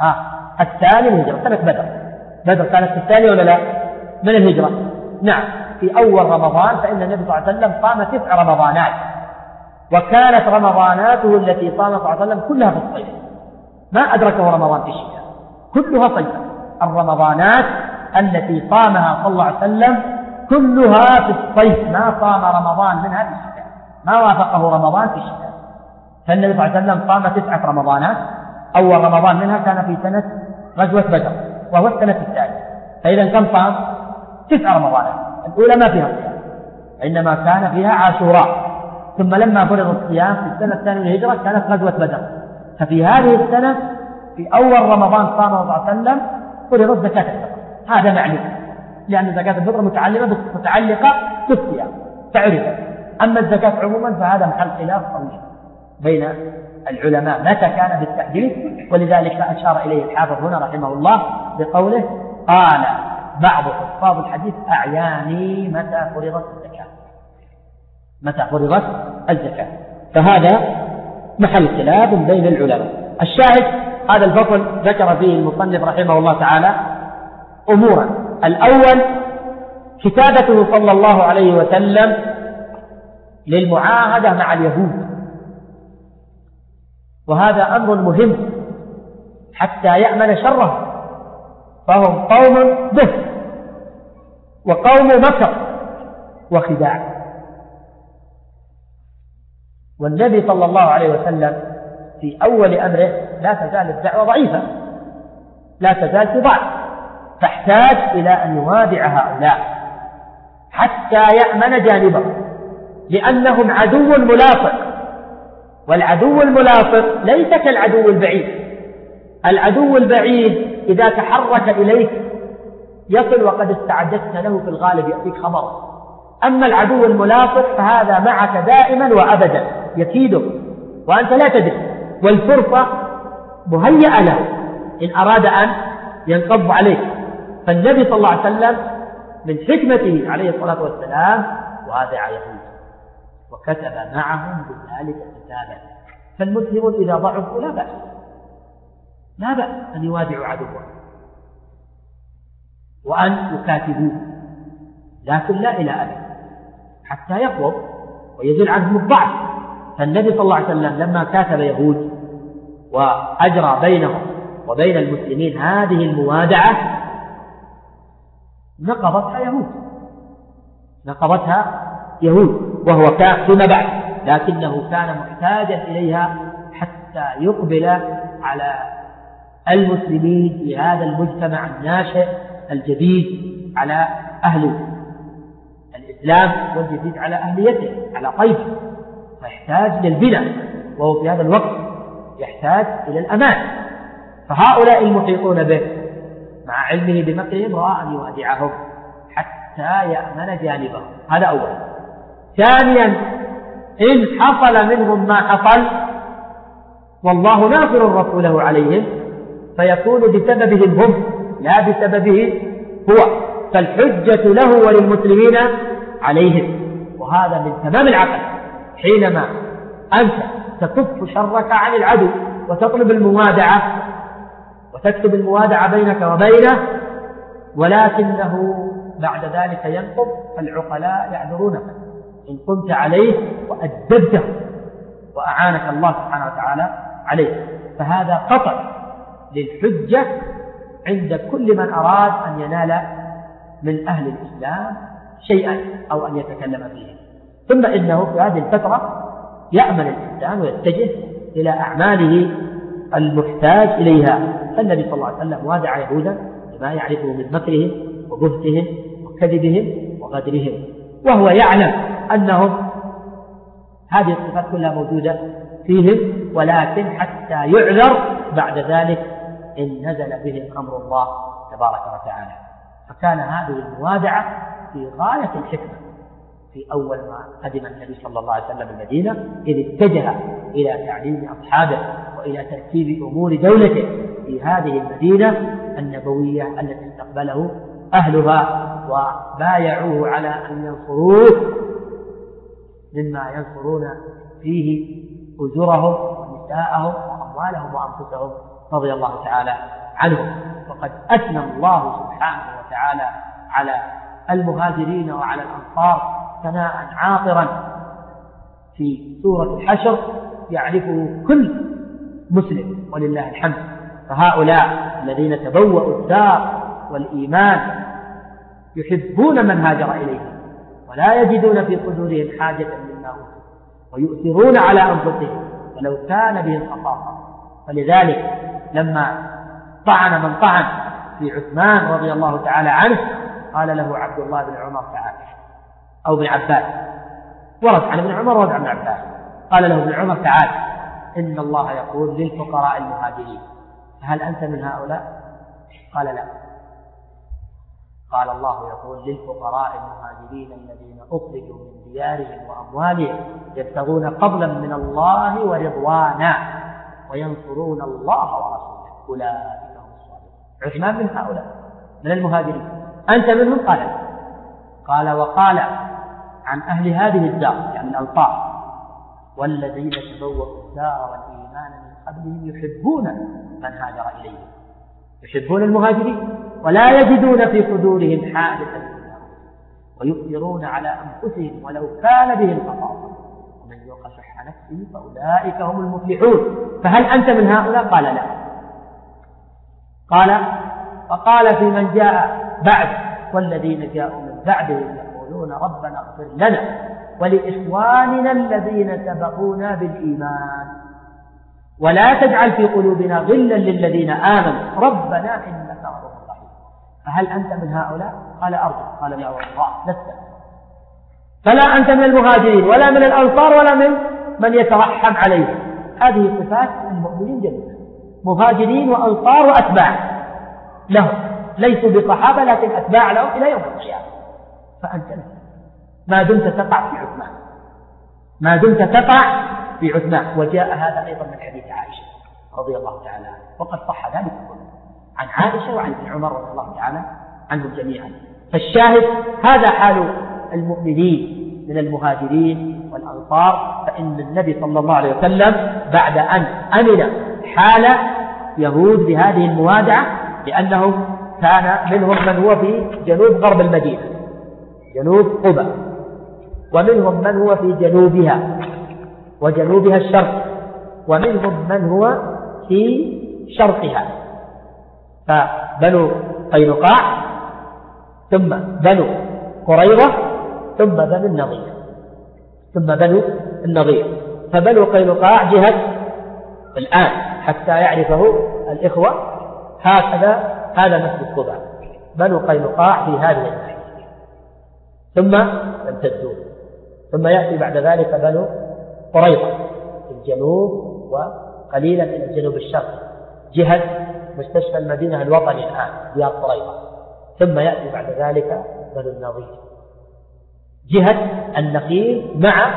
الثانية من الهجرة، سنة بدر كانت في الثانية ولا لا من الهجرة. نعم. في أول رمضان، فإن النبي صلى الله عليه وسلم صام 9 رمضانات، وكانت رمضاناته التي صام صلى الله عليه وسلم كلها في الصيف، ما أدركه رمضان في الشتاء، كلها صيفا. الرمضانات التي صامها صلى الله عليه وسلم كلها في الصيف، ما صام رمضان منها في الشتاء، ما وافقه رمضان في الشتاء. فالنبي صلى الله عليه وسلم صام 9 رمضانات، أول رمضان منها كان في سنة غزوة بدر وهو السنة الثانية، فإذا كم صام؟ 9 رمضانات. الأولى ما فيها صيام، إنما كان فيها عاشوراء، ثم لما فرض الصيام في السنة الثانية للهجرة كانت غزوة بدر. ففي هذه السنة في أول رمضان صام صلى الله عليه وسلم فرضت زكاة الفطر، هذا معلوم، لأن زكاة الفطر متعلقة بالصيام تعرفه. أما الزكاة عموما فهذا محل خلاف طويل بين العلماء متى كان بالتحديد، ولذلك أشار إليه الحافظ هنا رحمه الله بقوله: قال بعض حفاظ الحديث: أعياني متى فرضت الزكاة، متى فرضت الزكاة. فهذا محل خلاف بين العلماء. الشاهد هذا الفصل ذكر فيه المصنف رحمه الله تعالى أمورا. الأول كتابته صلى الله عليه وسلم للمعاهدة مع اليهود، وهذا أمر مهم حتى يأمن شره، فهم قوم به وقوم مكر وخداع. والنبي صلى الله عليه وسلم في أول أمره لا تزال الدعوة ضعيفة، لا تزال في ضعف، تحتاج إلى أن يوادع هؤلاء حتى يأمن جانبه، لأنهم عدو ملاصق، والعدو الملاصق ليس كالعدو البعيد. العدو البعيد إذا تحرك إليك يصل وقد استعددت له في الغالب، يأتيك خبر. أما العدو الملاصق فهذا معك دائما وأبدا، يكيدك وأنت لا تدري، والفرصة مهيئة له إن أراد أن ينقض عليك. فالنبي صلى الله عليه وسلم من حكمته عليه الصلاة والسلام وادع يهود وكتب معهم بذلك كتابا. فالمسلمون إذا ضعفوا لا بأس أن يوادعوا عدوهم وأن يكاتبوه، لكن لا إلى أبد حتى يقوم ويزل عنهم الضعف. فالنبي صلى الله عليه وسلم لما كاتب يهود وأجرى بينهم وبين المسلمين هذه الموادعة نقضتها يهود وهو كان فيما بعد، لكنه كان محتاجا إليها حتى يقبل على المسلمين في هذا المجتمع الناشئ الجديد، على أهل الإسلام والجديد على أهليته، على طيبه، فيحتاج للبناء، وهو في هذا الوقت يحتاج إلى الأمان. فهؤلاء المحيطون به مع علمه بمكرهم رأى أن يوادعهم حتى يأمن جانبه، هذا أولا. ثانيا إن حصل منهم ما حصل والله ناصر رسوله عليهم فيكون بسببهم هم لا بسببه هو، فالحجة له وللمسلمين عليهم. وهذا من تمام العقل، حينما أنت تكف شرك عن العدو وتطلب الموادعة وتكتب الموادعة بينك وبينه، ولكنه بعد ذلك ينقض، فالعقلاء يعذرونك إن قمت عليه وأدبته وأعانك الله سبحانه وتعالى عليه. فهذا قطع للحجة عند كل من أراد أن ينال من أهل الإسلام شيئا أو أن يتكلم فيه. ثم إنه في هذه الفترة يأمن الإنسان ويتجه إلى أعماله المحتاج إليها. فالنبي صلى الله عليه وسلم وادع يهودا بما يعرفه من مكرهم وبهتهم وكذبهم وغدرهم، وهو يعلم أنهم هذه الصفات كلها موجودة فيهم، ولكن حتى يعذر بعد ذلك إن نزل بهم أمر الله تبارك وتعالى. فكان هذه الموادعة في غاية الحكمة في أول ما قدم النبي صلى الله عليه وسلم المدينة، إذ اتجه إلى تعليم أصحابه وإلى ترتيب أمور دولته في هذه المدينة النبوية التي استقبله أهلها وبايعوه على أن ينصروه مما ينصرون فيه أجورهم ونساءهم وأموالهم وأنفسهم رضي الله تعالى عنهم. وقد أثنى الله سبحانه وتعالى على المهاجرين وعلى الأنصار ثناء عاطرا في سورة الحشر يعرفه كل مسلم ولله الحمد. فهؤلاء الذين تبوأوا الدار والإيمان يحبون من هاجر إليهم ولا يجدون في صدورهم حاجة مما أوتوا ويؤثرون على أنفسهم ولو كان بهم خصاصة. فلذلك لما طعن من طعن في عثمان رضي الله تعالى عنه قال له عبد الله بن عمر تعالى أو ابن عباس، ورد عن ابن عمر ورد عن ابن عباس، قال له ابن عمر تعالى إن الله يقول للفقراء المهاجرين فهل أنت من هؤلاء؟ قال لا. قال الله يقول للفقراء المهاجرين الذين أخرجوا من ديارهم وأموالهم يبتغون فضلا من الله ورضوانا وينصرون الله ورسوله أولئك هم الصادقون. عثمان من هؤلاء من المهاجرين، أنت منهم؟ قال لا. قال وقال عن أهل هذه الدار يعني الأنصار والذين تبوأوا الدار والإيمان من قبلهم يحبون من هاجر إليهم، يحبون المهاجرين ولا يجدون في صدورهم حاجة مما أوتوا ويؤثرون على أنفسهم ولو كان بهم خصاصة ومن يوق شح نفسه فأولئك هم المفلحون. فهل أنت من هؤلاء؟ قال لا. وقال في من جاء بعد والذين جاءوا من بعدهم يقولون ربنا اغفر لنا ولإخواننا الذين سبقونا بالإيمان ولا تجعل في قلوبنا غلا للذين آمنوا ربنا إنك رؤوف رحيم. فهل أنت من هؤلاء؟ قال أرجو. قال لا والله لست. فلا أنت من المهاجرين ولا من الأنصار ولا من يترحم عليهم. هذه صفات المؤمنين جميعا، مهاجرين وأنصار وأتباع لهم، ليسوا بصحابة لكن أتباع لهم إلى يوم القيامة. فأنت له ما دمت تقع في عثمان، ما دمت تقع في عثمان. وجاء هذا أيضا من حديث عائشة رضي الله تعالى عنها وقد صح ذلك عن عائشة وعن ابن عمر رضي الله تعالى عنهم جميعا. فالشاهد هذا حال المؤمنين من المهاجرين والأنصار. فإن النبي صلى الله عليه وسلم بعد أن أمن حال يهود بهذه الموادعة، لأنه كان منهم من هو في جنوب غرب المدينة جنوب قبى، ومنهم من هو في جنوبها وجنوبها الشرق، ومنهم من هو في شرقها. فبنو قينقاع ثم بنو قريظة ثم بنو النضير فبنو قينقاع جهة الآن حتى يعرفه الإخوة هذا مسجد قباء. بنو قينقاع في هذه الناحية ثم يمتدون، ثم يأتي بعد ذلك بنو قريظة في الجنوب وقليلا إلى الجنوب الشرقي جهة مستشفى المدينة الوطني الآن ديار قريظة، ثم يأتي بعد ذلك بنو النضير جهة النخيل مع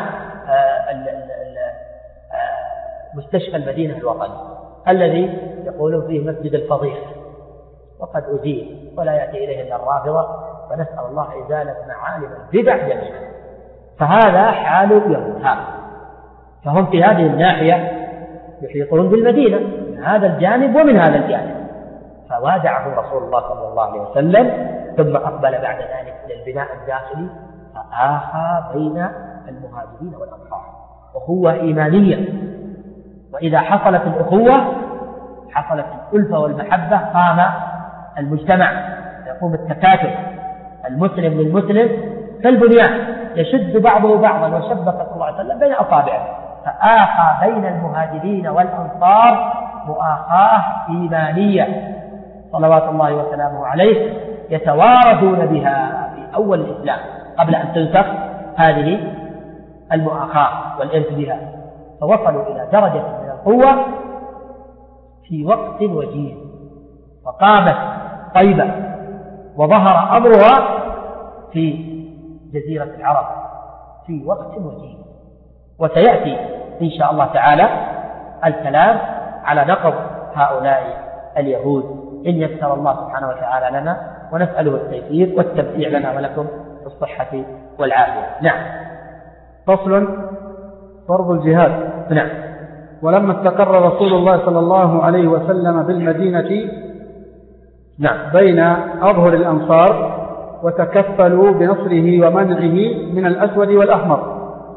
مستشفى المدينة الوطني الذي يقولون فيه مسجد الفضيح وقد أزيل ولا يأتي إليه إلا الرافضة، فنسأل الله إزالة معالم البدع جميعا. فهذا حال يهود، فهم في هذه الناحية يحيطون بالمدينة من هذا الجانب ومن هذا الجانب. فوادعهم رسول الله صلى الله عليه وسلم ثم أقبل بعد ذلك إلى البناء الداخلي فآخى بين المهاجرين والأنصار أخوة إيمانية. وإذا حصلت الأخوة حصلت الألفة والمحبة، قام المجتمع، يقوم التكاتف المسلم للمسلم كالبنيان يشد بعضه بعضا، وشبك صلى الله عليه وسلم بين أصابعه. فآخى بين المهاجرين والأنصار مؤاخاة إيمانية صلوات الله وسلامه عليه يتوارثون بها في أول الإسلام قبل أن تنسخ هذه المؤاخاة والإرث بها. فوصلوا إلى درجة من القوة في وقت وجيز، فقامت طيبة وظهر أمرها في جزيرة العرب في وقت وجيز. وسيأتي إن شاء الله تعالى الكلام على نقض هؤلاء اليهود إن يسر الله سبحانه وتعالى لنا، ونسأله التيسير والتمتيع لنا ولكم بالصحة والعافية. نعم. فصل: فرض الجهاد. نعم. ولما استقر رسول الله صلى الله عليه وسلم بالمدينة نعم بين أظهر الأنصار وتكفلوا بنصره ومنعه من الأسود والأحمر.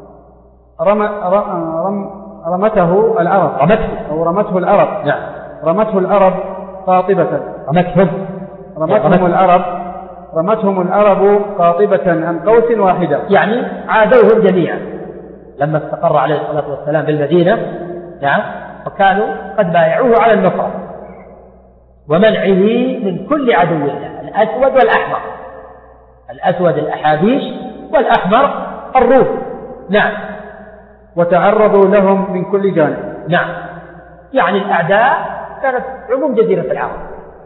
رمته العرب نعم. رمته العرب قاطبة رمتهم العرب قاطبة عن قوس واحدة، يعني عادوهم جميعا لما استقر عليه الصلاة والسلام بالمدينة. نعم. وكانوا قد بايعوه على النصرة ومنعه من كل عدو الله، الأسود والأحمر، الأسود الأحابيش والأحمر الروم. نعم. وتعرضوا لهم من كل جانب. نعم. يعني الأعداء كانت عموم جزيرة العرب،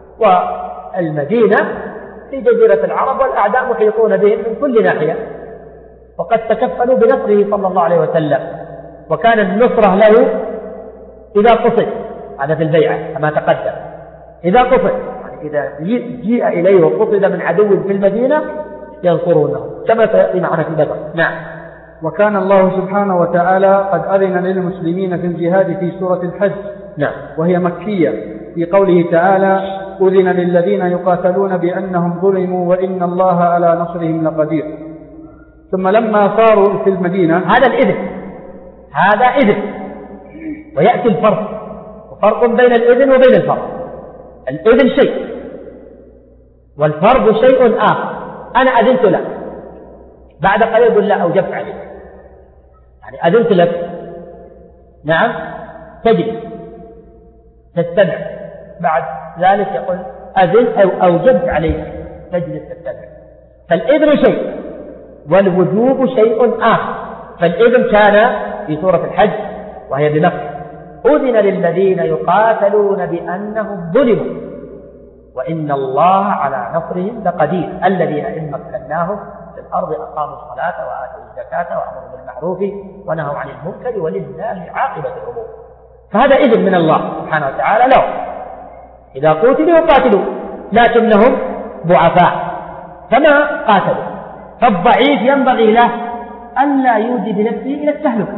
والمدينة في جزيرة العرب، والأعداء محيطون بهم من كل ناحية، وقد تكفلوا بنصره صلى الله عليه وسلم. وكان النصرة له إذا قصد، هذا في البيعة كما تقدم، إذا قصد، يعني إذا جيء إليه وقصد من عدو في المدينة ينصرونه كما سيأتي معنا في بدر. نعم. وكان الله سبحانه وتعالى قد أذن للمسلمين في الجهاد في سورة الحج. نعم. وهي مكية، في قوله تعالى: أذن للذين يقاتلون بأنهم ظلموا وإن الله على نصرهم لقدير. ثم لما صاروا في المدينة، هذا إذن، ويأتي وفرق بين الإذن وبين الفرض. الإذن شيء والفرض شيء آخر. أنا أذنت لك، بعد قليل يقول لا أوجبت عليك، يعني أذنت لك، نعم، تجلس تستمع، بعد ذلك يقول أذن أو أوجبت عليك تجلس تستمع. فالإذن شيء والوجوب شيء آخر. فالإذن كان في سورة الحج وهي بمكة: أذن للذين يقاتلون بأنهم ظلموا وإن الله على نصرهم لقدير الذين إن مكناهم في الأرض أقاموا الصلاة وآتوا الزكاة وأمروا بالمعروف ونهوا عن المنكر ولله عاقبة الأمور. فهذا إذن من الله سبحانه وتعالى لهم إذا قاتلوا، لكنهم ضعفاء فما قاتلوا. فالضعيف ينبغي له ألا يودي بنفسه إلى التهلكة.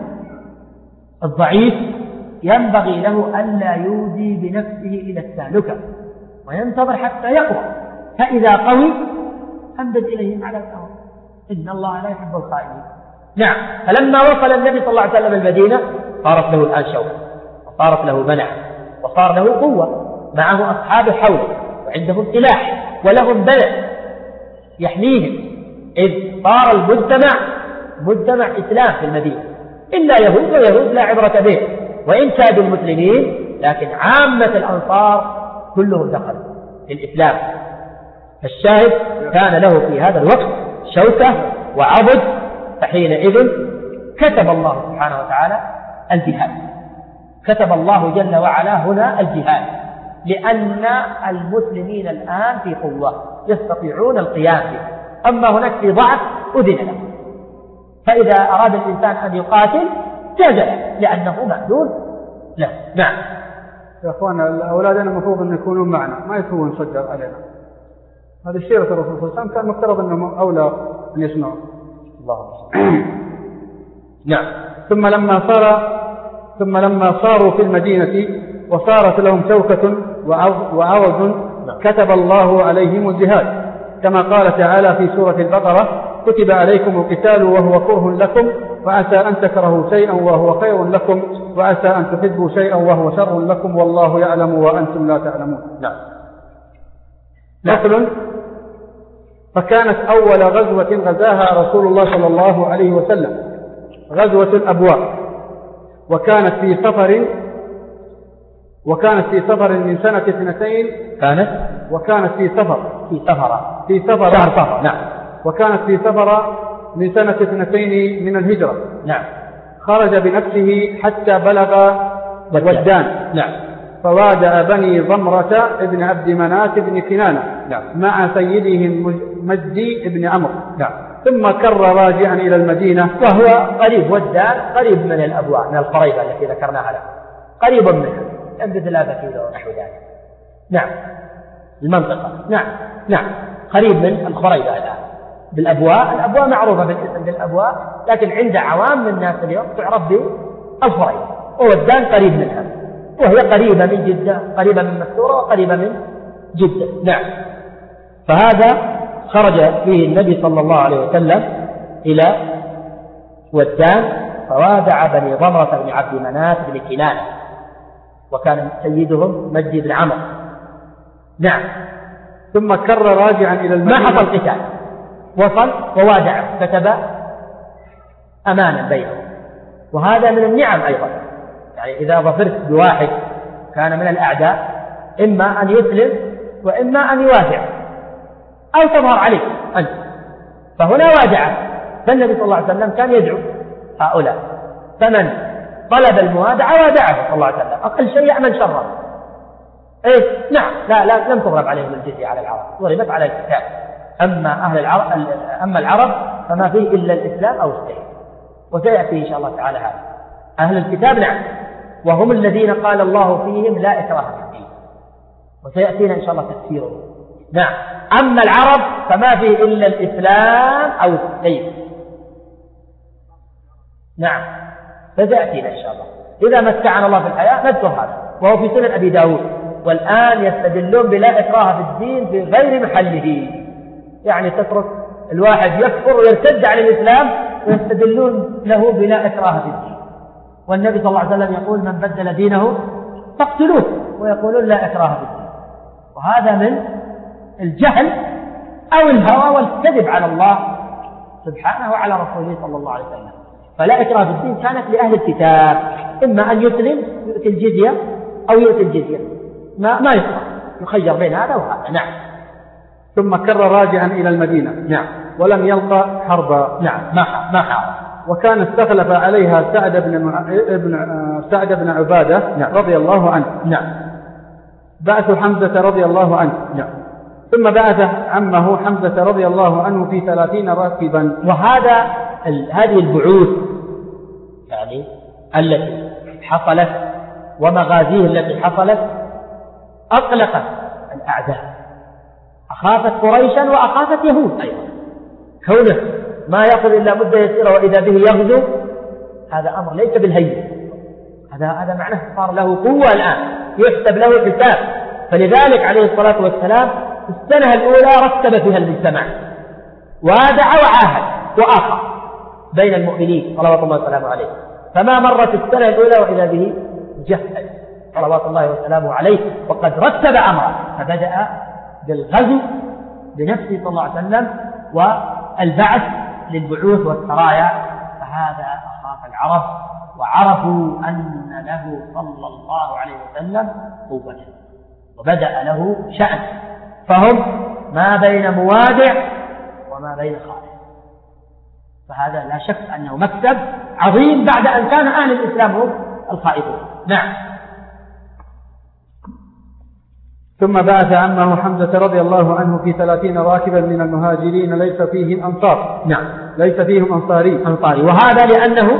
الضعيف ينبغي له ألا يودي بنفسه إلى التهلكة وينتظر حتى يقوى، فإذا قوي أمدد إليهم على الأمر، إن الله لا يحب الخائنين. نعم. فلما وصل النبي صلى الله عليه وسلم المدينة صارت له الآن شوكة وصارت له منع وصار له قوة، معه أصحاب حوله وعندهم سلاح ولهم بلد يحميهم، إذ صار المجتمع مجتمع إسلام في المدينة، إلا يهود ويهود لا عبرة به، وإن كادوا المسلمين لكن عامة الأنصار كلهم دخلوا في الإسلام. فالشاهد كان له في هذا الوقت شوكة وعضد، فحينئذ كتب الله سبحانه وتعالى الجهاد، كتب الله جل وعلا هنا الجهاد، لأن المسلمين الآن في قوة يستطيعون القيام به، أما هناك في ضعف أذن له، فإذا أراد الإنسان أن يقاتل جاز له لأنه مأذون له. نعم. يا أخوانا، أولادنا المفروض أن يكونون معنا، ما يكونون نصدر علينا. هذه سيرة الرسول صلى الله عليه وسلم، كان مفترض أنهم أولى أن يسمعوا. اللهم نعم. ثم لما صاروا في المدينة وصارت لهم شوكة وعوز كتب الله عليهم الجهاد، كما قال تعالى في سورة البقرة: كتب عليكم القتال وهو كره لكم وعسى أن تكرهوا شيئا وهو خير لكم وعسى أن تحبوا شيئا وهو شر لكم والله يعلم وأنتم لا تعلمون. نعم. نقل: فكانت أول غزوة غزاها رسول الله صلى الله عليه وسلم غزوة الأبواء، وكانت في سفر من سنة 2. وكانت في سفر شهر صفر. نعم. وكانت في سفر من سنة 2 من الهجرة. نعم. خرج بنفسه حتى بلغ ودان. نعم. فوادأ بني ضمرة ابن عبد مناف بن كنانة. نعم. مع سيدهم مجدي بن عمرو. نعم. ثم كر راجعا إلى المدينة، وهو قريب، ودان قريب من الأبواء، من الخريبة التي ذكرناها له، قريب منها، يمكن 3 كيلو ونحو ذلك. نعم. المنطقة. نعم. قريب من الخريبة الآن بالأبواء معروفة بالاسم بالأبواء، لكن عند عوام من الناس اليوم تعرف بالخريبة، وودان قريب منها، وهي قريبة من جدة، قريبة من مستورة وقريبة من جدة. نعم. فهذا خرج فيه النبي صلى الله عليه وسلم إلى ودان فوادع بني ضمرة بن عبد مناف بن كنانة، وكان سيدهم مجدي بن عمرو. نعم. ثم كر راجعا إلى المدينة. ما حصل قتال، وصل ووادع، كتب أمانا بينهم، وهذا من النعم أيضا. يعني إذا ظفرت بواحد كان من الأعداء إما أن يسلم وإما أن يوادع أو تظهر عليك أنت، فهنا وادع. فالنبي صلى الله عليه وسلم كان يدعو هؤلاء، فمن طلب الموادعة وادعه صلى الله عليه وسلم، أقل شيء يعمل شرا. إيه؟ نعم. لا لم تضرب عليهم الجزية على العرب، ضربت على الكتاب. أما العرب فما فيه إلا الإسلام أو السيف، وسيأتي إن شاء الله تعالى هذا. أهل الكتاب نعم، وهم الذين قال الله فيهم لا إكراه في الدين، وسيأتينا إن شاء الله تفسيره. نعم. أما العرب فما فيه إلا الإسلام أو السيف. نعم، فسيأتينا إن شاء الله إذا متعنا الله في الحياة نذكر هذا، وهو في سنن أبي داود. والآن يستدلون بلا إكراه في الدين في غير محله، يعني تترك الواحد يكفر ويرتد عن الإسلام ويستدلون له بلا إكراه في الدين، والنبي صلى الله عليه وسلم يقول من بدل دينه فاقتلوه، ويقولون لا إكراه في الدين. وهذا من الجهل أو الهوى والكذب على الله سبحانه وعلى رسوله صلى الله عليه وسلم. فلا إكراه في الدين كانت لأهل الكتاب، إما أن يسلم يؤتي الجزية أو يؤتي الجزية، ما يكره، يخير بين هذا وهذا. نعم. ثم كر راجعا إلى المدينة. نعم. ولم يلقى حربا. نعم، ما حارب. وكان استخلف عليها سعد بن عبادة. نعم. رضي الله عنه. نعم. بعث حمزة رضي الله عنه. نعم. ثم بعث عمه حمزة رضي الله عنه في 30 راكبا. هذه البعوث يعني التي حصلت ومغازيه التي حصلت أقلقت الأعداء، أخافت قريشا وأخافت يهود أيضا. كونه ما يأخذ إلا مدة يسيرة وإذا به يغزو، هذا أمر ليس بالهين، هذا معناه صار له قوة الآن يحسب له حساب. فلذلك عليه الصلاة والسلام في السنة الأولى رتب فيها المجتمع، وادع وعاهد وآخر بين المؤمنين صلوات الله وسلامه عليه. فما مرت السنة الأولى وإذا به جهل صلوات الله وسلامه عليه، وقد رتب أمره، فبدأ بالغزو بنفسه صلى الله عليه وسلم والبعث للبعوث والسرايا. فهذا أخاف العرب، وعرفوا أن له صلى الله عليه وسلم قوة، وبدأ له شأن. فهم ما بين موادع وما بين خائف، فهذا لا شك أنه مكسب عظيم بعد أن كان أهل الإسلام هم الخائفون. نعم. ثم بعث عمه حمزة رضي الله عنه في 30 راكبا من المهاجرين ليس فيهم أنصار. نعم. ليس فيهم أنصاري. وهذا لأنه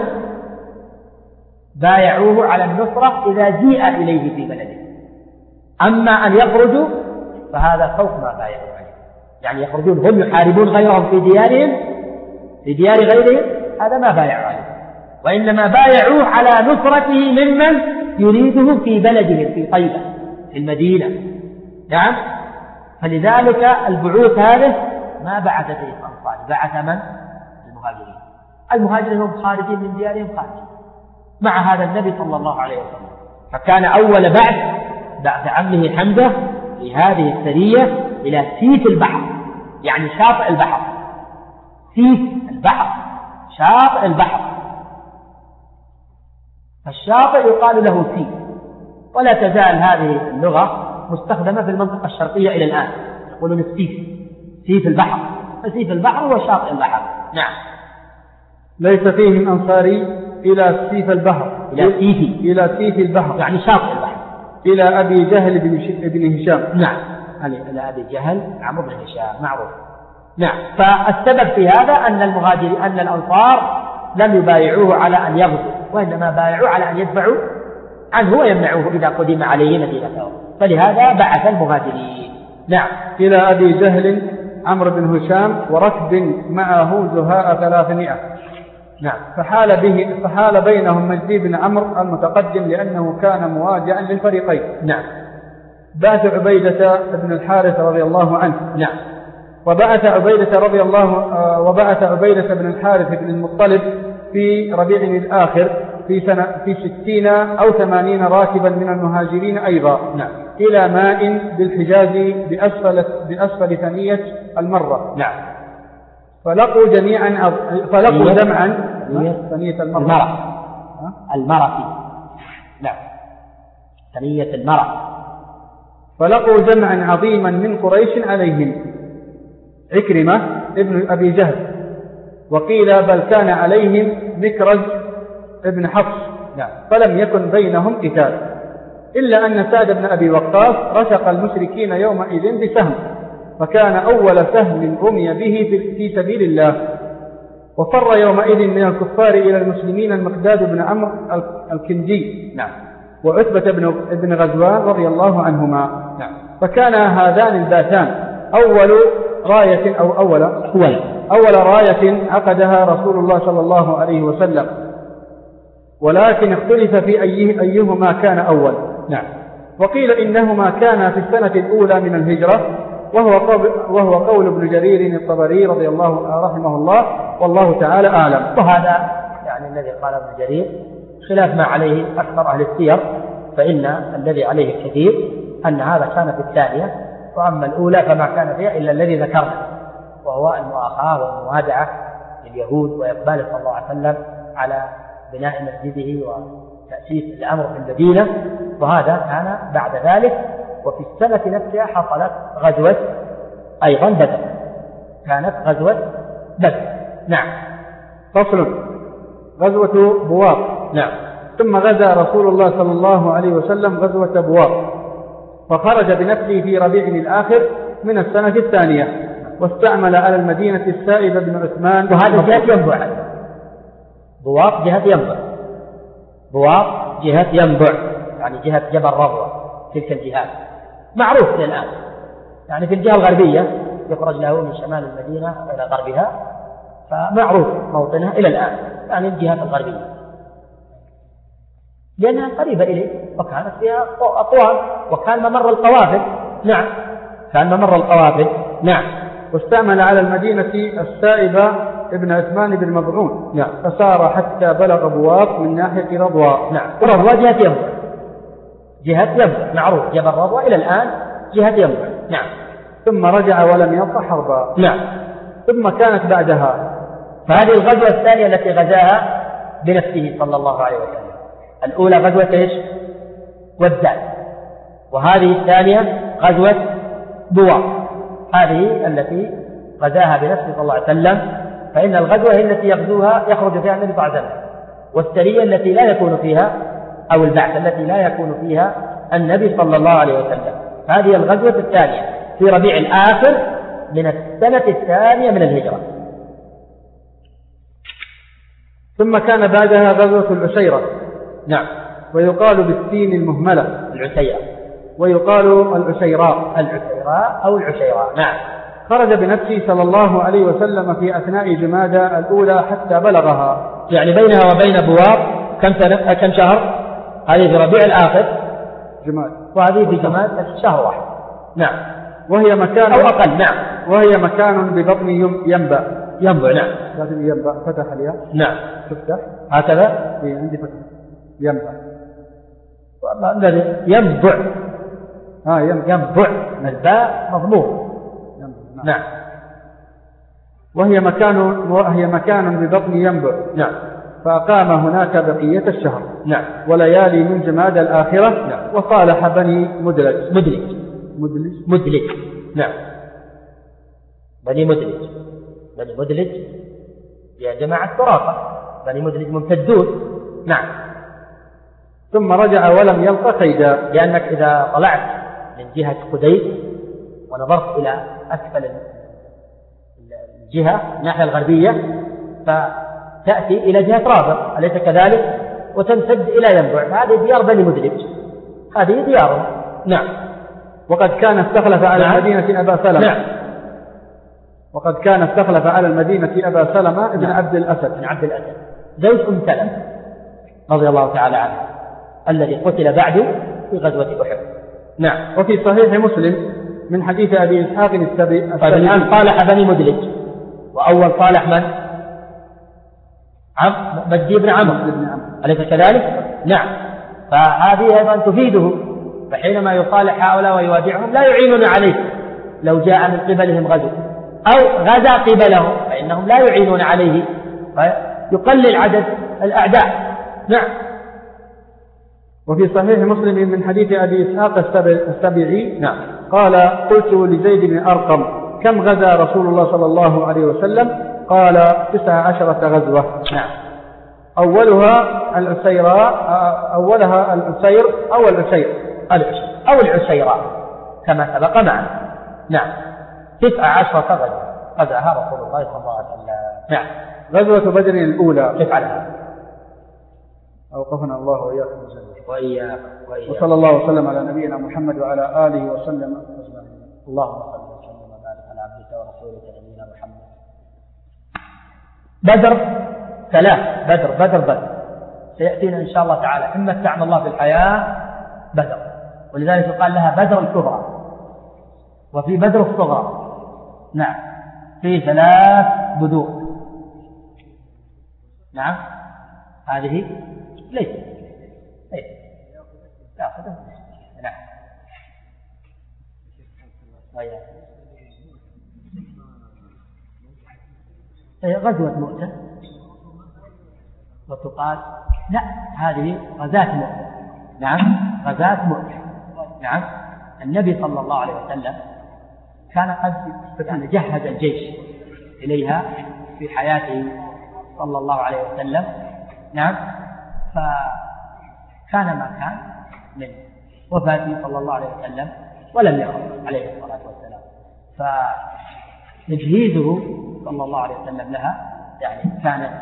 بايعوه على النصرة إذا جيء إليه في بلده. أما أن يخرجوا فهذا فوق ما بايعوا عليه، يعني يخرجون هم يحاربون غيرهم في ديارهم في ديار غيرهم، هذا ما بايعوا عليه، وإنما بايعوه على نصرته ممن يريده في بلدهم في طيبة في المدينة. نعم. فلذلك البعوث هذه ما بعث فيه الأنصار، بعث من؟ المهاجرين هم خارجين من ديارهم خارجين مع هذا النبي صلى الله عليه وسلم. فكان أول بعث عمه حمزة في هذه السرية إلى سيف البحر، يعني شاطئ البحر. سيف البحر شاطئ البحر، فالشاطئ يقال له سيف، ولا تزال هذه اللغة مستخدمة في المنطقة الشرقية إلى الآن، يقولون السيف، سيف البحر، فسيف البحر هو شاطئ البحر. نعم. ليس فيهم أنصاري إلى سيف البحر، إلى سيف البحر يعني شاطئ البحر، إلى أبي جهل بن هشام. نعم. إلى أبي جهل عمرو بن هشام معروف. نعم. فالسبب في هذا أن الأنصار لم يبايعوه على أن يغزو، وإنما بايعوه على أن يدفعوا عنه ويمنعوه إذا قدم عليه مدينته، فلهذا بعث المهاجرين. نعم. إلى أبي جهل عمرو بن هشام وركب معه زهاء 300. نعم. فحال بينهم مجدي بن عمرو المتقدم لأنه كان مواجعا للفريقين. نعم. بعث عبيدة بن الحارث رضي الله عنه. نعم. وبعث عبيدة بن الحارث بن المطلب في ربيع الآخر في 60 أو 80 راكبا من المهاجرين أيضا إلى ماء بالحجاز بأسفل ثنية المرة. فلقوا جمعا ثنية المرة ثنية المرة. فلقوا جمعا عظيما من قريش عليهم عكرمة ابن أبي جهل، وقيل بل كان عليهم مكرز ابن حفص، فلم يكن بينهم قتال، إلا أن سعد بن أبي وقاص رشق المشركين يومئذ بسهم، فكان أول سهم رمي به في سبيل الله. وفر يومئذ من الكفار إلى المسلمين المقداد بن عمرو الكندي وعتبة بن غزوان رضي الله عنهما. فكان هذان الباتان أول راية عقدها رسول الله صلى الله عليه وسلم، ولكن اختلف في أيهما كان أول. وقيل إنهما كانا في السنة الأولى من الهجرة، وهو قول ابن جرير الطبري رحمه الله، والله تعالى أعلم. وهذا يعني الذي قال ابن جرير خلاف ما عليه أكثر أهل السير، فإن الذي عليه الكثير أن هذا كان في الثانية، وأما الأولى فما كان فيها إلا الذي ذكرنا، وهو المؤاخاة والموادعة لليهود وإقبال صلى الله عليه وسلم على بناء مسجده وتأسيس الأمر في المدينة، وهذا كان بعد ذلك. وفي السنة نفسها حصلت غزوة أيضا بدر، كانت غزوة بدر. فصل. غزوة بواط. ثم غزا رسول الله صلى الله عليه وسلم غزوة بواط، فخرج بنفسه في ربيع الآخر من السنة الثانية، واستعمل على المدينة السائب بن عثمان. وهذا جهة ينبع، بواط جهة ينبع يعني جهة جبل رضوى، تلك الجهات معروف إلى الآن، يعني في الجهة الغربية يخرج له من شمال المدينة إلى غربها، فمعروف موطنها إلى الآن، يعني الجهات الغربية، لأنها قريبة إليه، وكانت فيها أطوال، وكان ممر القوافل. كان ممر القوافل. واستعمل على المدينة السائب ابن عثمان بن مضعون، فسار حتى بلغ بواط من ناحية رضوى. رضوى جهة ينبع معروف، جبل رضوى إلى الآن جهة ينبع. ثم رجع ولم يلق حربا. ثم كانت بعدها، فهذه الغزوة الثانية التي غزاها بنفسه صلى الله عليه وسلم. الأولى غزوة إيش؟ ودان، وهذه الثانية غزوة بواط، هذه التي غزاها بنفسه صلى الله عليه وسلم. فإن الغزوة هي التي يخرج فيها النبي صلى الله عليه وسلم، والسرية التي لا يكون فيها، أو البعث التي لا يكون فيها النبي صلى الله عليه وسلم. هذه الغزوة الثانية في ربيع الآخر من السنة الثانية من الهجرة. ثم كان بعدها غزوة العشيرة. ويقال بالسين المهملة العشيرة، ويقال العشيراء أو العشيراء. خرج بنفسه صلى الله عليه وسلم في أثناء جمادى الأولى حتى بلغها، يعني بينها وبين بواط كم شهر؟ هذه في ربيع الآخر جماد، وهذه في جماد شهر واحد. وهي مكان أو أقل. وهي مكان ببطن ينبع. لازم ينبع فتح الياء. تفتح هكذا. عندي فتح ينبع، والله الذي ينبع. ينبع الباء مضموم. وهي مكان ببطن ينبع. فأقام هناك بقية الشهر. وليالي من جماد الآخرة. وصالح بني مدلج. بني مدلج يا جماعة سراقة، بني مدلج ممتدون. ثم رجع ولم يلق قيدا، لأنك إذا طلعت من جهة قديس ونظرت إلى أسفل الجهة الناحية الغربية فتأتي إلى جهة رابغ، أليس كذلك؟ وتمتد إلى ينبع، هذه ديار بني مدلج، هذه ديارهم. وقد كان استخلف على المدينة أبا سلمة. وقد كان استخلف على المدينة أبا سلمة بن عبد الأسد زوج أم سلمة رضي الله تعالى عنه، الذي قتل بعده في غزوة أحد. وفي صحيح مسلم من حديث أبي إسحاق السبيعي. طيب الآن صالح بني مدلج، وأول صالح من؟ مجدي بن عمرو، أليس كذلك؟ نعم. فهذه أيضا تفيده، فحينما يصالح هؤلاء ويواجههم لا يعينون عليه لو جاء من قبلهم غزو، أو غزا قبلهم فإنهم لا يعينون عليه، فيقلل عدد الأعداء. نعم. وفي صحيح مسلم من حديث أبي إسحاق السبيعي نعم. قال: قلت لزيد بن أرقم: كم غزا رسول الله صلى الله عليه وسلم؟ قال: 19 غزوة. نعم. أولها العسير أو العسيرات كما سبق معنا. نعم. 19 غزوة غزاها رسول الله صلى الله عليه وسلم. نعم. غزوة بدر الأولى. كيف على أوقفنا الله وإياكم وإياك. وصلى الله وسلم على نبينا محمد وعلى آله وسلم أجمعين. اللهم صل وسلم وبارك على عبدك ورسولك نبينا محمد. بدر ثلاث، بدر سيأتينا إن شاء الله تعالى. إما متعنا الله في الحياة بدر، ولذلك يقال لها بدر الكبرى، وفي بدر الصغرى. نعم. في 3 بدور. نعم. هذه ليس تأخذها. نعم. غزوة مؤتة وتقال لا، هذه غزاة مؤتة. نعم. غزاة مؤتة. نعم. النبي صلى الله عليه وسلم كان قد جهز الجيش إليها في حياته صلى الله عليه وسلم. نعم. فكان ما كان من وفاته صلى الله عليه وسلم ولم يخرج عليه الصلاة والسلام، فتجهيزه صلى الله عليه وسلم لها كانت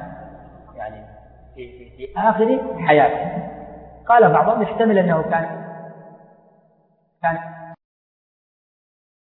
في آخر حياته. قال بعضهم يحتمل أنه كان